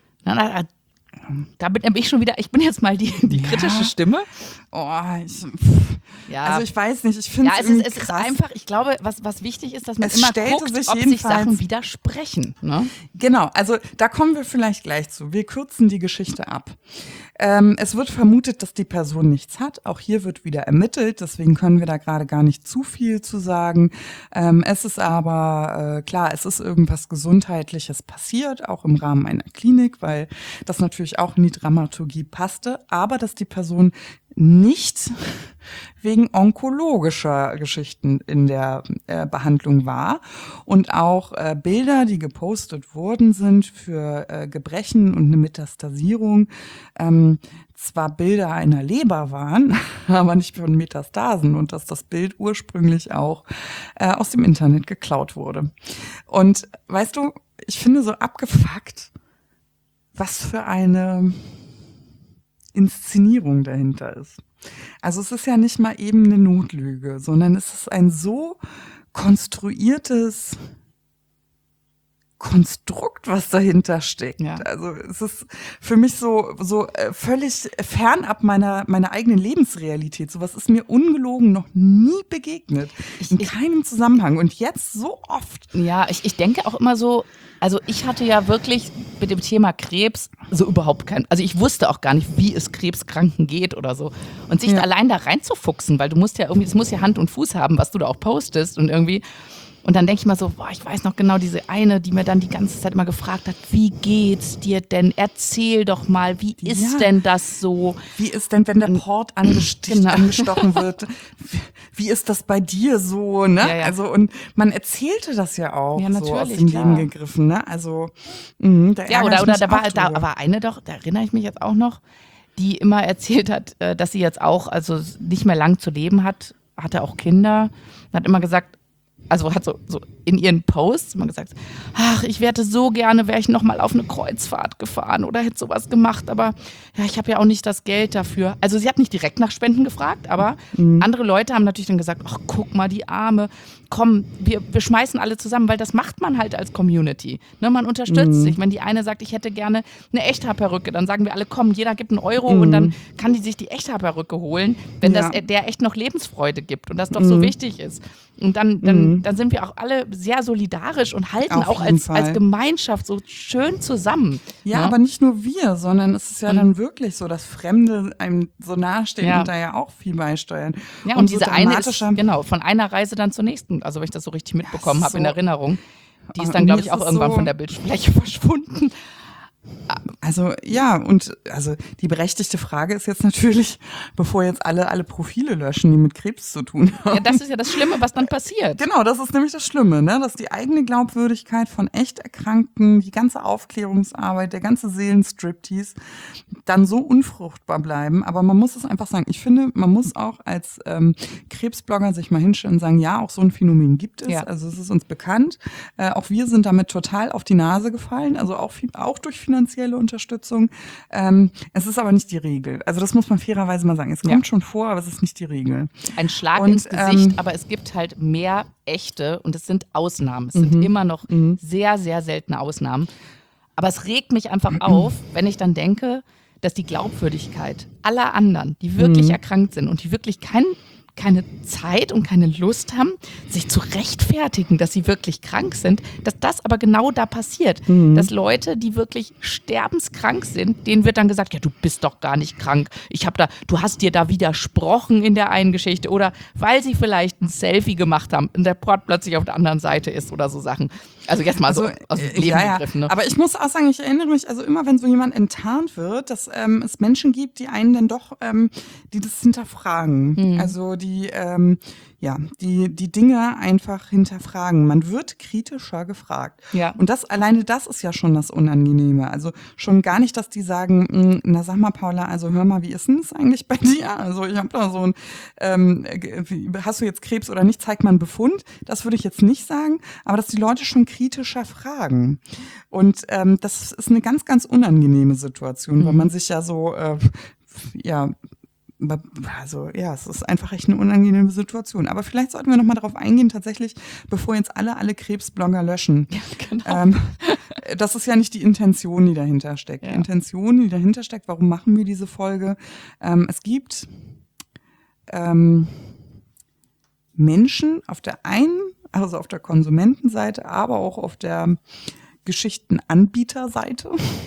Da bin ich schon wieder, ich bin jetzt mal die kritische Stimme. Also ich weiß nicht, ich finde es ist einfach, ich glaube, was wichtig ist, dass man immer guckt, ob sich Sachen widersprechen. Ne? Genau, also da kommen wir vielleicht gleich zu. Wir kürzen die Geschichte ab. Es wird vermutet, dass die Person nichts hat. Auch hier wird wieder ermittelt, deswegen können wir da gerade gar nicht zu viel zu sagen. Es ist aber klar, es ist irgendwas Gesundheitliches passiert, auch im Rahmen einer Klinik, weil das natürlich auch in die Dramaturgie passte, aber dass die Person nicht wegen onkologischer Geschichten in der Behandlung war und auch Bilder, die gepostet worden sind für Gebrechen und eine Metastasierung, zwar Bilder einer Leber waren, aber nicht von Metastasen und dass das Bild ursprünglich auch aus dem Internet geklaut wurde. Und weißt du, ich finde so abgefuckt, was für eine Inszenierung dahinter ist. Also es ist ja nicht mal eben eine Notlüge, sondern es ist ein so konstruiertes Konstrukt, was dahinter steckt. Ja. Also es ist für mich so völlig fernab meiner eigenen Lebensrealität. Sowas ist mir ungelogen noch nie begegnet. In keinem Zusammenhang. Und jetzt so oft. Ja, ich denke auch immer so, also ich hatte ja wirklich mit dem Thema Krebs so überhaupt also ich wusste auch gar nicht, wie es Krebskranken geht oder so. Und sich allein da reinzufuchsen, weil du musst ja irgendwie, es muss ja Hand und Fuß haben, was du da auch postest und irgendwie. Und dann denke ich mal so, boah, ich weiß noch genau, diese eine, die mir dann die ganze Zeit immer gefragt hat, wie geht's dir denn? Erzähl doch mal, wie ist denn das so? Wie ist denn, wenn der Port angestochen wird? Wie ist das bei dir so? Ne? Ja. Also, und man erzählte das ja auch so aus dem Leben gegriffen. Ne? Also, da war eine doch, da erinnere ich mich jetzt auch noch, die immer erzählt hat, dass sie jetzt auch also nicht mehr lang zu leben hat, hatte auch Kinder, hat immer gesagt, also hat so in ihren Posts immer gesagt, ach, ich wäre ich noch mal auf eine Kreuzfahrt gefahren oder hätte sowas gemacht, aber ja, ich habe ja auch nicht das Geld dafür. Also sie hat nicht direkt nach Spenden gefragt, aber andere Leute haben natürlich dann gesagt, ach, guck mal, die Arme, komm, wir schmeißen alle zusammen, weil das macht man halt als Community. Ne, man unterstützt sich. Wenn die eine sagt, ich hätte gerne eine Echthaarperücke, dann sagen wir alle, komm, jeder gibt €1 und dann kann die sich die Echthaarperücke holen, wenn der echt noch Lebensfreude gibt und das doch so wichtig ist. Und dann sind wir auch alle sehr solidarisch und halten auch als Gemeinschaft so schön zusammen. Ja, aber nicht nur wir, sondern es ist ja dann wirklich so, dass Fremde einem so nahestehen und da ja auch viel beisteuern. Ja, und diese eine ist, von einer Reise dann zur nächsten, also wenn ich das so richtig mitbekommen habe in Erinnerung. Die ist dann, glaube ich, auch irgendwann von der Bildfläche verschwunden. Also ja, und also die berechtigte Frage ist jetzt natürlich, bevor jetzt alle Profile löschen, die mit Krebs zu tun haben. Ja, das ist ja das Schlimme, was dann passiert. Genau, das ist nämlich das Schlimme, ne? Dass die eigene Glaubwürdigkeit von echt Erkrankten, die ganze Aufklärungsarbeit, der ganze Seelenstriptease dann so unfruchtbar bleiben. Aber man muss es einfach sagen, ich finde, man muss auch als Krebsblogger sich mal hinstellen und sagen, ja, auch so ein Phänomen gibt es. Ja. Also es ist uns bekannt. Auch wir sind damit total auf die Nase gefallen, also auch durch finanzielle Unterstützung. Es ist aber nicht die Regel. Also das muss man fairerweise mal sagen. Es kommt schon vor, aber es ist nicht die Regel. Ein Schlag ins Gesicht, aber es gibt halt mehr echte und es sind Ausnahmen. Es sind immer noch sehr, sehr seltene Ausnahmen. Aber es regt mich einfach auf, wenn ich dann denke, dass die Glaubwürdigkeit aller anderen, die wirklich erkrankt sind und die wirklich keine Zeit und keine Lust haben, sich zu rechtfertigen, dass sie wirklich krank sind, dass das aber genau da passiert. Dass Leute, die wirklich sterbenskrank sind, denen wird dann gesagt, ja, du bist doch gar nicht krank. Du hast dir da widersprochen in der einen Geschichte oder weil sie vielleicht ein Selfie gemacht haben und der Port plötzlich auf der anderen Seite ist oder so Sachen. Also jetzt mal so aus dem Leben gegriffen. Ne? Aber ich muss auch sagen, ich erinnere mich, also immer wenn so jemand enttarnt wird, dass es Menschen gibt, die einen dann doch, die das hinterfragen. Also die Dinge einfach hinterfragen. Man wird kritischer gefragt. Ja. Und alleine das ist ja schon das Unangenehme. Also schon gar nicht, dass die sagen, na sag mal Paula, also hör mal, wie ist denn das eigentlich bei dir? Also ich habe da so hast du jetzt Krebs oder nicht, zeig mal einen Befund. Das würde ich jetzt nicht sagen, aber dass die Leute schon kritischer fragen. Und das ist eine ganz, ganz unangenehme Situation, weil man sich ja so, es ist einfach echt eine unangenehme Situation. Aber vielleicht sollten wir noch mal darauf eingehen, tatsächlich, bevor jetzt alle Krebsblogger löschen. Ja, genau. Das ist ja nicht die Intention, die dahinter steckt. Die Intention, die dahinter steckt, warum machen wir diese Folge? Es gibt Menschen auf der also auf der Konsumentenseite, aber auch auf der Geschichtenanbieterseite,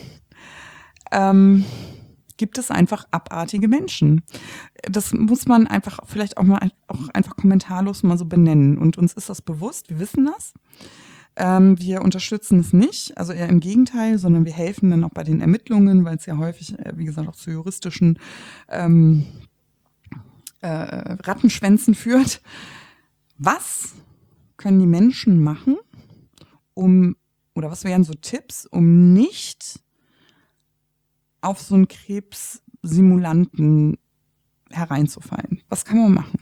gibt es einfach abartige Menschen. Das muss man einfach vielleicht auch einfach kommentarlos mal so benennen. Und uns ist das bewusst, wir wissen das. Wir unterstützen es nicht, also eher im Gegenteil, sondern wir helfen dann auch bei den Ermittlungen, weil es ja häufig, wie gesagt, auch zu juristischen Rattenschwänzen führt. Was können die Menschen machen, oder was wären so Tipps, um nicht auf so einen Krebssimulanten hereinzufallen? Was kann man machen?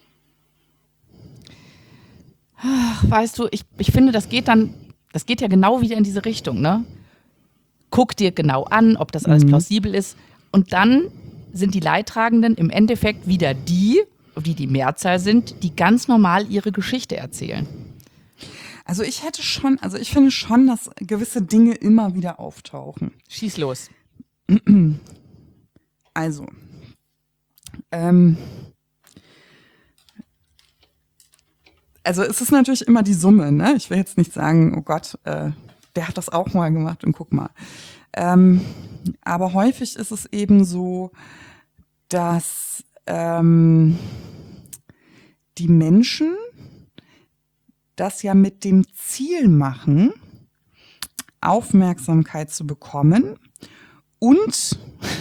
Ach, weißt du, ich finde, das geht ja genau wieder in diese Richtung, ne? Guck dir genau an, ob das alles plausibel ist. Und dann sind die Leidtragenden im Endeffekt wieder die Mehrzahl sind, die ganz normal ihre Geschichte erzählen. Also ich finde schon, dass gewisse Dinge immer wieder auftauchen. Schieß los. Also, es ist natürlich immer die Summe, ne? Ich will jetzt nicht sagen, oh Gott, der hat das auch mal gemacht und guck mal. Aber häufig ist es eben so, dass die Menschen das ja mit dem Ziel machen, Aufmerksamkeit zu bekommen und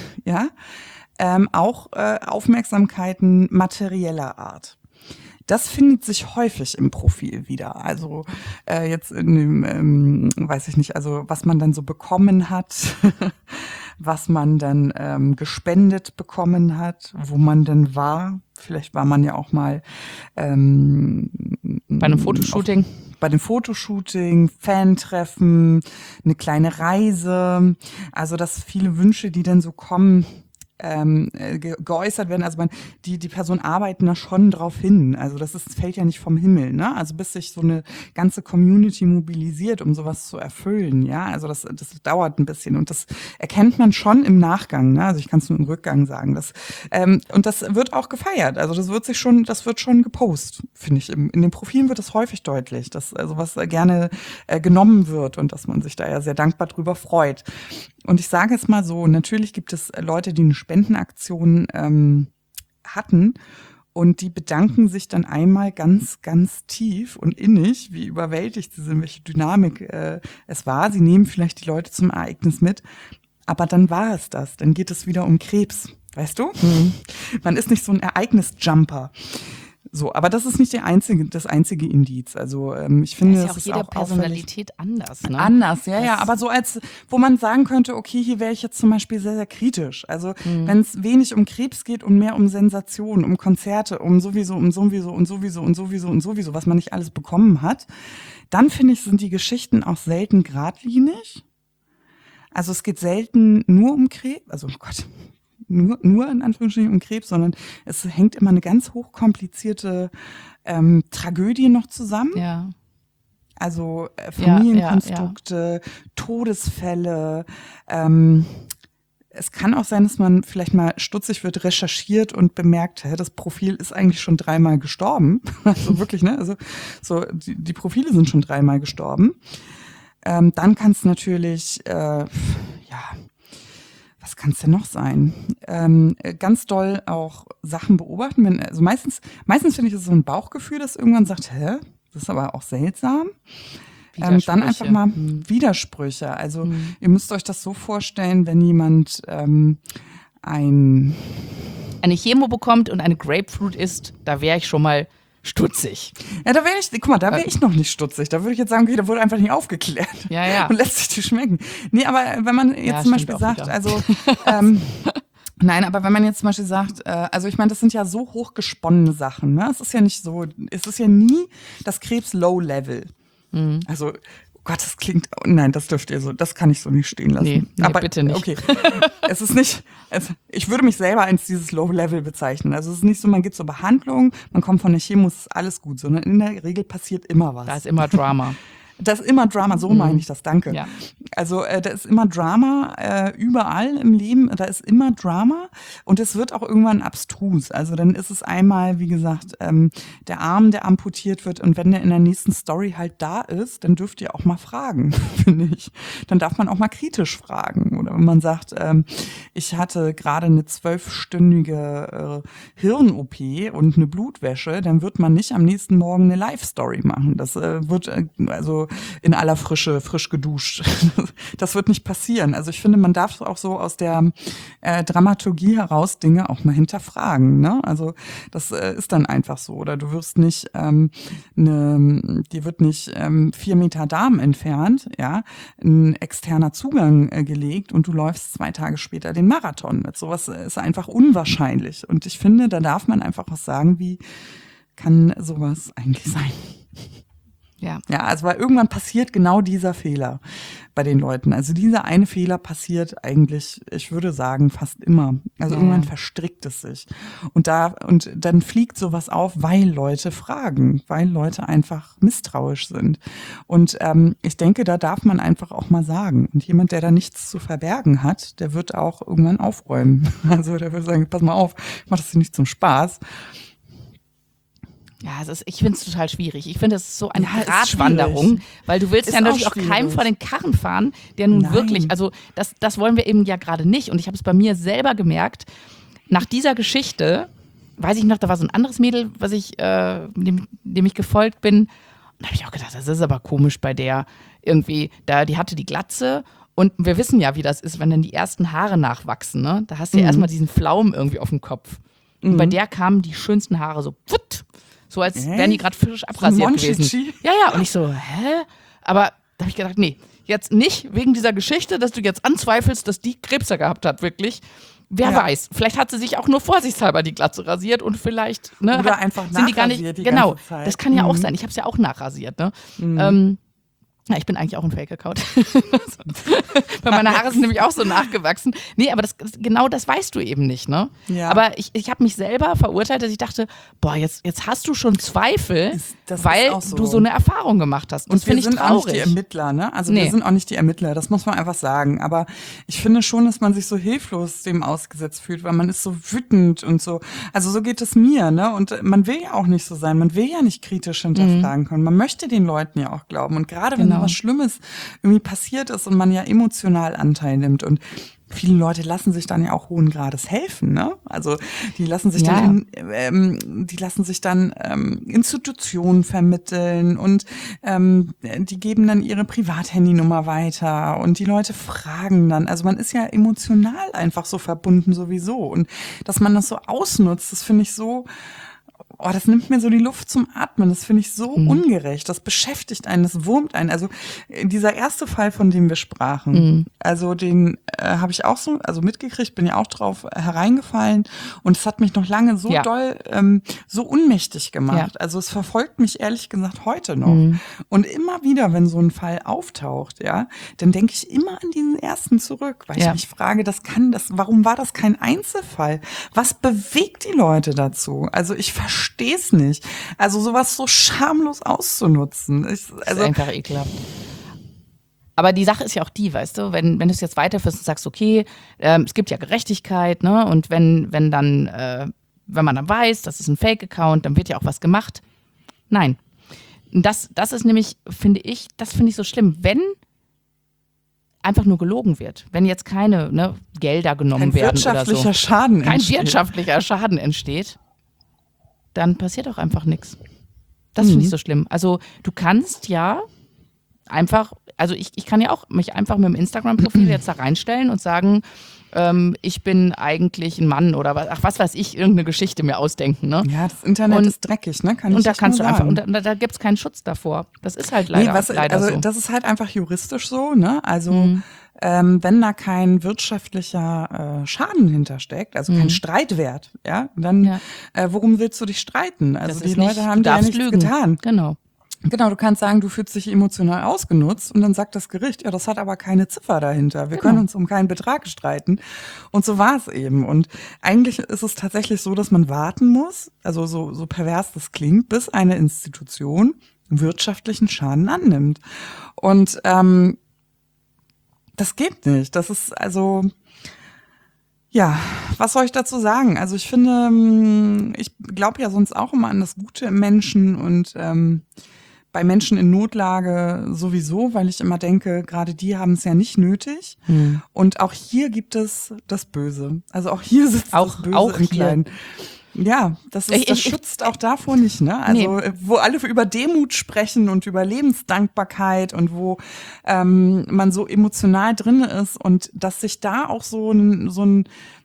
auch Aufmerksamkeiten materieller Art. Das findet sich häufig im Profil wieder. Also jetzt in dem, weiß ich nicht, also was man dann so bekommen hat, was man dann gespendet bekommen hat, wo man dann war. Vielleicht war man ja auch mal bei einem Fotoshooting. Bei dem Fotoshooting, Fantreffen, eine kleine Reise. Also dass viele Wünsche, die dann so kommen, geäußert werden. Also die Personen arbeiten da schon drauf hin. Also fällt ja nicht vom Himmel, ne? Also bis sich so eine ganze Community mobilisiert, um sowas zu erfüllen, ja. Also das dauert ein bisschen und das erkennt man schon im Nachgang, ne? Also ich kann es nur im Rückgang sagen. Und das wird auch gefeiert. Also das wird schon gepostet, finde ich. In den Profilen wird das häufig deutlich, dass was gerne genommen wird und dass man sich da ja sehr dankbar drüber freut. Und ich sage es mal so, natürlich gibt es Leute, die eine Spendenaktion hatten und die bedanken sich dann einmal ganz, ganz tief und innig, wie überwältigt sie sind, welche Dynamik es war. Sie nehmen vielleicht die Leute zum Ereignis mit, aber dann war es das. Dann geht es wieder um Krebs, weißt du? Man ist nicht so ein Ereignisjumper. So, aber das ist nicht das einzige Indiz. Also ich finde, das ist ja auch jede Personalität anders, ne? Anders, ja, aber so wo man sagen könnte, okay, hier wäre ich jetzt zum Beispiel sehr, sehr kritisch. Also wenn es wenig um Krebs geht und mehr um Sensationen, um Konzerte, um sowieso, was man nicht alles bekommen hat, dann finde ich, sind die Geschichten auch selten geradlinig. Also es geht selten nur um Krebs, also oh Gott, nur in Anführungsstrichen um Krebs, sondern es hängt immer eine ganz hochkomplizierte Tragödie noch zusammen. Ja. Also Familienkonstrukte, Todesfälle. Es kann auch sein, dass man vielleicht mal stutzig wird, recherchiert und bemerkt, das Profil ist eigentlich schon 3-mal gestorben. Also wirklich, ne? Also so die Profile sind schon 3-mal gestorben. Dann kann es natürlich, was kann es denn noch sein? Ganz doll auch Sachen beobachten. Also meistens finde ich, es so ein Bauchgefühl, das irgendwann sagt, das ist aber auch seltsam. Dann einfach mal Widersprüche. Also ihr müsst euch das so vorstellen, wenn jemand eine Chemo bekommt und eine Grapefruit isst, da wäre ich schon mal stutzig. Ja, da wäre ich noch nicht stutzig. Da würde ich jetzt sagen, okay, da wurde einfach nicht aufgeklärt. Ja. Und lässt sich die schmecken. Nee, aber wenn man jetzt zum Beispiel sagt, also nein, aber wenn man jetzt zum Beispiel sagt, also ich meine, das sind ja so hochgesponnene Sachen, ne? Es ist ja nicht so, es ist ja nie das Krebs Low Level. Also, oh Gott, das klingt, nein, das dürft ihr so, das kann ich so nicht stehen lassen. Nee, aber bitte nicht. Okay, es ist nicht, ich würde mich selber als dieses Low Level bezeichnen. Also es ist nicht so, man geht zur Behandlung, man kommt von der Chemo, es ist alles gut, sondern in der Regel passiert immer was. Da ist immer Drama. Das ist immer Drama, so meine ich das, danke. Ja. Also da ist immer Drama, überall im Leben, da ist immer Drama und es wird auch irgendwann abstrus. Also dann ist es einmal, wie gesagt, der Arm, der amputiert wird und wenn der in der nächsten Story halt da ist, dann dürft ihr auch mal fragen, finde ich. Dann darf man auch mal kritisch fragen. Oder wenn man sagt, ich hatte gerade eine 12-stündige Hirn-OP und eine Blutwäsche, dann wird man nicht am nächsten Morgen eine Live-Story machen. Das wird also in aller Frische, frisch geduscht. Das wird nicht passieren. Also ich finde, man darf auch so aus der Dramaturgie heraus Dinge auch mal hinterfragen. Ne? Also das ist dann einfach so. Oder du wirst nicht, dir wird nicht 4 Meter Darm entfernt, ja, ein externer Zugang gelegt und du läufst 2 Tage später den Marathon mit. Sowas ist einfach unwahrscheinlich. Und ich finde, da darf man einfach auch sagen, wie kann sowas eigentlich sein? Ja, also weil irgendwann passiert genau dieser Fehler bei den Leuten. Also dieser eine Fehler passiert eigentlich, ich würde sagen, fast immer. Also irgendwann verstrickt es sich. Und dann fliegt sowas auf, weil Leute fragen, weil Leute einfach misstrauisch sind. Und ich denke, da darf man einfach auch mal sagen. Und jemand, der da nichts zu verbergen hat, der wird auch irgendwann aufräumen. Also der wird sagen, pass mal auf, ich mach das hier nicht zum Spaß. Ja, ich finde es total schwierig. Ich finde, es ist so eine Gratwanderung, weil du willst ja natürlich auch keinem vor den Karren fahren, der nun wirklich, also das wollen wir eben ja gerade nicht. Und ich habe es bei mir selber gemerkt, nach dieser Geschichte, weiß ich noch, da war so ein anderes Mädel, dem ich gefolgt bin. Und da habe ich auch gedacht, das ist aber komisch bei der irgendwie, die hatte die Glatze. Und wir wissen ja, wie das ist, wenn dann die ersten Haare nachwachsen. Ne? Da hast du ja erstmal diesen Flaum irgendwie auf dem Kopf. Und bei der kamen die schönsten Haare so, pfutt, so als wären die gerade frisch abrasiert gewesen. Ja, und ich so, aber da habe ich gedacht, nee, jetzt nicht wegen dieser Geschichte, dass du jetzt anzweifelst, dass die Krebs gehabt hat, wirklich. Wer weiß, vielleicht hat sie sich auch nur vorsichtshalber die Glatze rasiert und vielleicht oder einfach sind die gar nicht, die genau, ganze Zeit. Das kann ja auch sein. Ich habe es ja auch nachrasiert, ne? Ja, ich bin eigentlich auch ein Fake-Account. Weil meine Haare sind nämlich auch so nachgewachsen. Nee, aber genau das weißt du eben nicht, ne? Ja. Aber ich habe mich selber verurteilt, dass ich dachte, boah, jetzt hast du schon Zweifel, weil du so eine Erfahrung gemacht hast. Und wir sind auch nicht die Ermittler, ne? Also wir sind auch nicht die Ermittler, das muss man einfach sagen. Aber ich finde schon, dass man sich so hilflos dem ausgesetzt fühlt, weil man ist so wütend und so. Also so geht es mir, ne? Und man will ja auch nicht so sein. Man will ja nicht kritisch hinterfragen können. Man möchte den Leuten ja auch glauben. Und gerade wenn was Schlimmes irgendwie passiert ist und man ja emotional Anteil nimmt und viele Leute lassen sich dann ja auch hohen Grades helfen, ne? Also die lassen sich dann Institutionen vermitteln und die geben dann ihre Privathandynummer weiter und die Leute fragen dann. Also man ist ja emotional einfach so verbunden sowieso und dass man das so ausnutzt, das finde ich so. Oh, das nimmt mir so die Luft zum Atmen. Das finde ich so ungerecht. Das beschäftigt einen, das wurmt einen. Also dieser erste Fall, von dem wir sprachen, also den habe ich auch so mitgekriegt, bin ja auch drauf hereingefallen und es hat mich noch lange so doll, so ohnmächtig gemacht. Ja. Also es verfolgt mich ehrlich gesagt heute noch. Und immer wieder, wenn so ein Fall auftaucht, ja, dann denke ich immer an diesen ersten zurück, weil ich mich frage, warum war das kein Einzelfall? Was bewegt die Leute dazu? Also ich verstehe verstehe es nicht. Also sowas so schamlos auszunutzen. Das ist einfach ekelhaft. Aber die Sache ist ja auch die, weißt du, wenn du es jetzt weiterführst und sagst, okay, es gibt ja Gerechtigkeit, ne? Und wenn man dann weiß, das ist ein Fake-Account, dann wird ja auch was gemacht. Nein. Das ist nämlich, finde ich so schlimm, wenn einfach nur gelogen wird. Wenn jetzt keine Gelder genommen werden oder so. Kein wirtschaftlicher Schaden entsteht, dann passiert auch einfach nichts. Das finde ich so schlimm. Also du kannst ja einfach, also ich kann ja auch mich einfach mit dem Instagram-Profil jetzt da reinstellen und sagen, ich bin eigentlich ein Mann oder was weiß ich, irgendeine Geschichte mir ausdenken. Ne? Ja, das Internet ist dreckig, ne? Und da kannst du einfach, und da gibt es keinen Schutz davor. Das ist halt leider so. Das ist halt einfach juristisch so, ne? Also wenn da kein wirtschaftlicher Schaden hintersteckt, also kein Streitwert, ja, dann worum willst du dich streiten? Also die Leute haben da ja nichts getan. Genau, du kannst sagen, du fühlst dich emotional ausgenutzt und dann sagt das Gericht, ja, das hat aber keine Ziffer dahinter. Wir können uns um keinen Betrag streiten. Und so war es eben. Und eigentlich ist es tatsächlich so, dass man warten muss, also so pervers das klingt, bis eine Institution wirtschaftlichen Schaden annimmt. Und das geht nicht. Das ist also... Ja, was soll ich dazu sagen? Also ich finde, ich glaube ja sonst auch immer an das Gute im Menschen und bei Menschen in Notlage sowieso, weil ich immer denke, gerade die haben es ja nicht nötig. Und auch hier gibt es das Böse. Also auch hier sitzt das Böse im Kleinen. Ja, das schützt auch davor nicht, ne? Also wo alle über Demut sprechen und über Lebensdankbarkeit und wo man so emotional drin ist und dass sich da auch so ein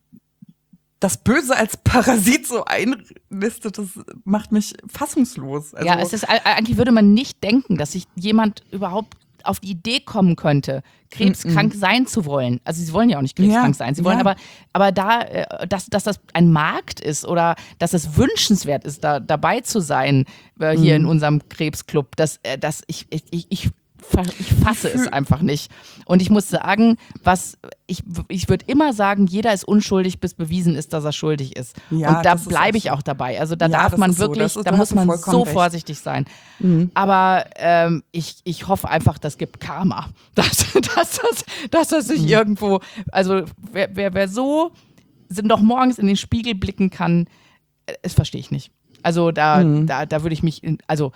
das Böse als Parasit so einlistet, das macht mich fassungslos. Also, ja, eigentlich würde man nicht denken, dass sich jemand überhaupt auf die Idee kommen könnte, krebskrank sein zu wollen. Also sie wollen ja auch nicht krebskrank sein. Sie wollen aber dass das ein Markt ist oder dass es wünschenswert ist, da dabei zu sein hier in unserem Krebsclub, ich fasse es einfach nicht. Und ich muss sagen, ich würde immer sagen, jeder ist unschuldig, bis bewiesen ist, dass er schuldig ist. Ja, und da bleibe ich auch dabei. Also da darf man wirklich, da muss man so vorsichtig sein. Aber ich hoffe einfach, das gibt Karma. Dass das sich irgendwo, also wer so noch morgens in den Spiegel blicken kann, das verstehe ich nicht. Also da würde ich mich,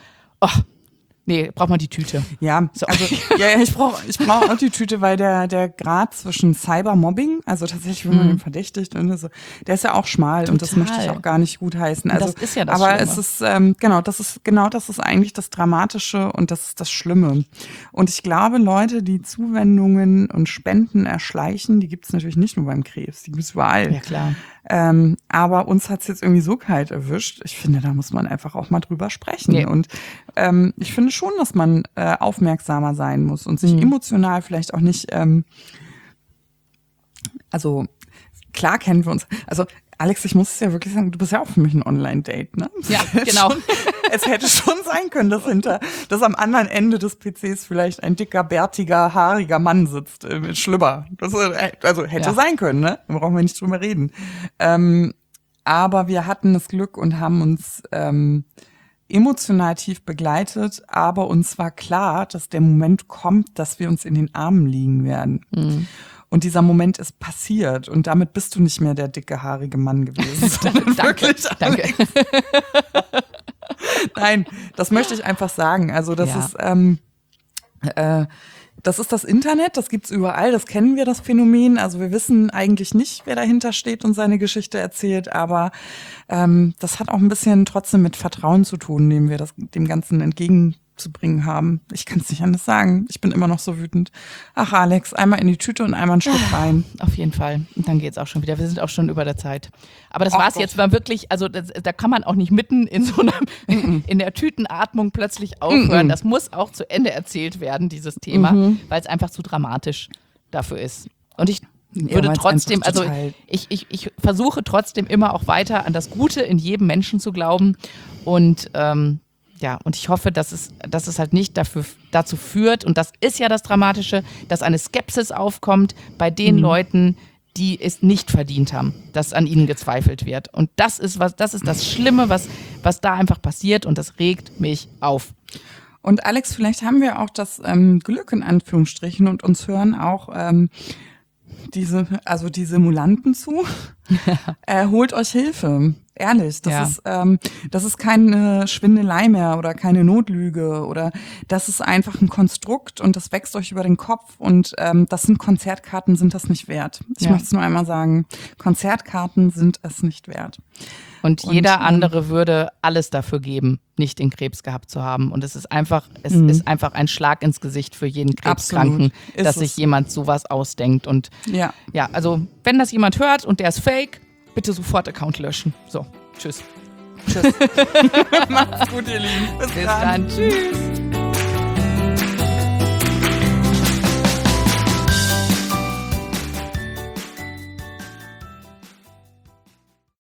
nee, braucht man die Tüte. Ja, so. Also ich brauche auch die Tüte, weil der Grad zwischen Cybermobbing, also tatsächlich, wenn man ihn verdächtigt, und so, der ist ja auch schmal. Total. Und das möchte ich auch gar nicht gutheißen. Also, das ist ja das aber Schlimme. Es ist das ist eigentlich das Dramatische und das ist das Schlimme. Und ich glaube, Leute, die Zuwendungen und Spenden erschleichen, die gibt es natürlich nicht nur beim Krebs, die gibt es überall. Ja, klar. Aber uns hat es jetzt irgendwie so kalt erwischt. Ich finde, da muss man einfach auch mal drüber sprechen. Nee. Und ich finde schon, dass man aufmerksamer sein muss und sich emotional vielleicht auch nicht, also klar kennen wir uns. Also Alex, ich muss es ja wirklich sagen, du bist ja auch für mich ein Online-Date, ne? Ja, genau. Es hätte schon sein können, dass am anderen Ende des PCs vielleicht ein dicker, bärtiger, haariger Mann sitzt mit Schlüpper. Also hätte sein können, ne? Da brauchen wir nicht drüber reden. Aber wir hatten das Glück und haben uns emotional tief begleitet, aber uns war klar, dass der Moment kommt, dass wir uns in den Armen liegen werden. Und dieser Moment ist passiert und damit bist du nicht mehr der dicke, haarige Mann gewesen. Danke. Nein, das möchte ich einfach sagen. Also das ist das Internet, das gibt's überall, das kennen wir, das Phänomen. Also wir wissen eigentlich nicht, wer dahinter steht und seine Geschichte erzählt, aber das hat auch ein bisschen trotzdem mit Vertrauen zu tun, dem wir dem Ganzen entgegenzubringen haben. Ich kann es nicht anders sagen. Ich bin immer noch so wütend. Ach Alex, einmal in die Tüte und einmal einen Schluck rein. Auf jeden Fall. Und dann geht's auch schon wieder. Wir sind auch schon über der Zeit. Aber das war's jetzt mal wirklich, also da kann man auch nicht mitten in so einer, in der Tütenatmung plötzlich aufhören. Das muss auch zu Ende erzählt werden, dieses Thema, weil es einfach zu dramatisch dafür ist. Und ich würde trotzdem, also ich versuche trotzdem immer auch weiter an das Gute in jedem Menschen zu glauben und und ich hoffe, dass es halt nicht dazu führt, und das ist ja das Dramatische, dass eine Skepsis aufkommt bei den Leuten, die es nicht verdient haben, dass an ihnen gezweifelt wird. Und das ist das Schlimme, was da einfach passiert, und das regt mich auf. Und Alex, vielleicht haben wir auch das Glück in Anführungsstrichen und uns hören auch die Simulanten zu. Holt euch Hilfe. Ehrlich, das ist keine Schwindelei mehr oder keine Notlüge, oder das ist einfach ein Konstrukt und das wächst euch über den Kopf, und das sind Konzertkarten, sind das nicht wert. Ich möchte es nur einmal sagen, Konzertkarten sind es nicht wert. Und jeder andere würde alles dafür geben, nicht den Krebs gehabt zu haben. Und es ist einfach ein Schlag ins Gesicht für jeden Krebskranken, dass sich jemand sowas ausdenkt. Und ja, also wenn das jemand hört und der ist fake, bitte sofort Account löschen. So, tschüss. Macht's gut, ihr Lieben. Bis dann. Tschüss.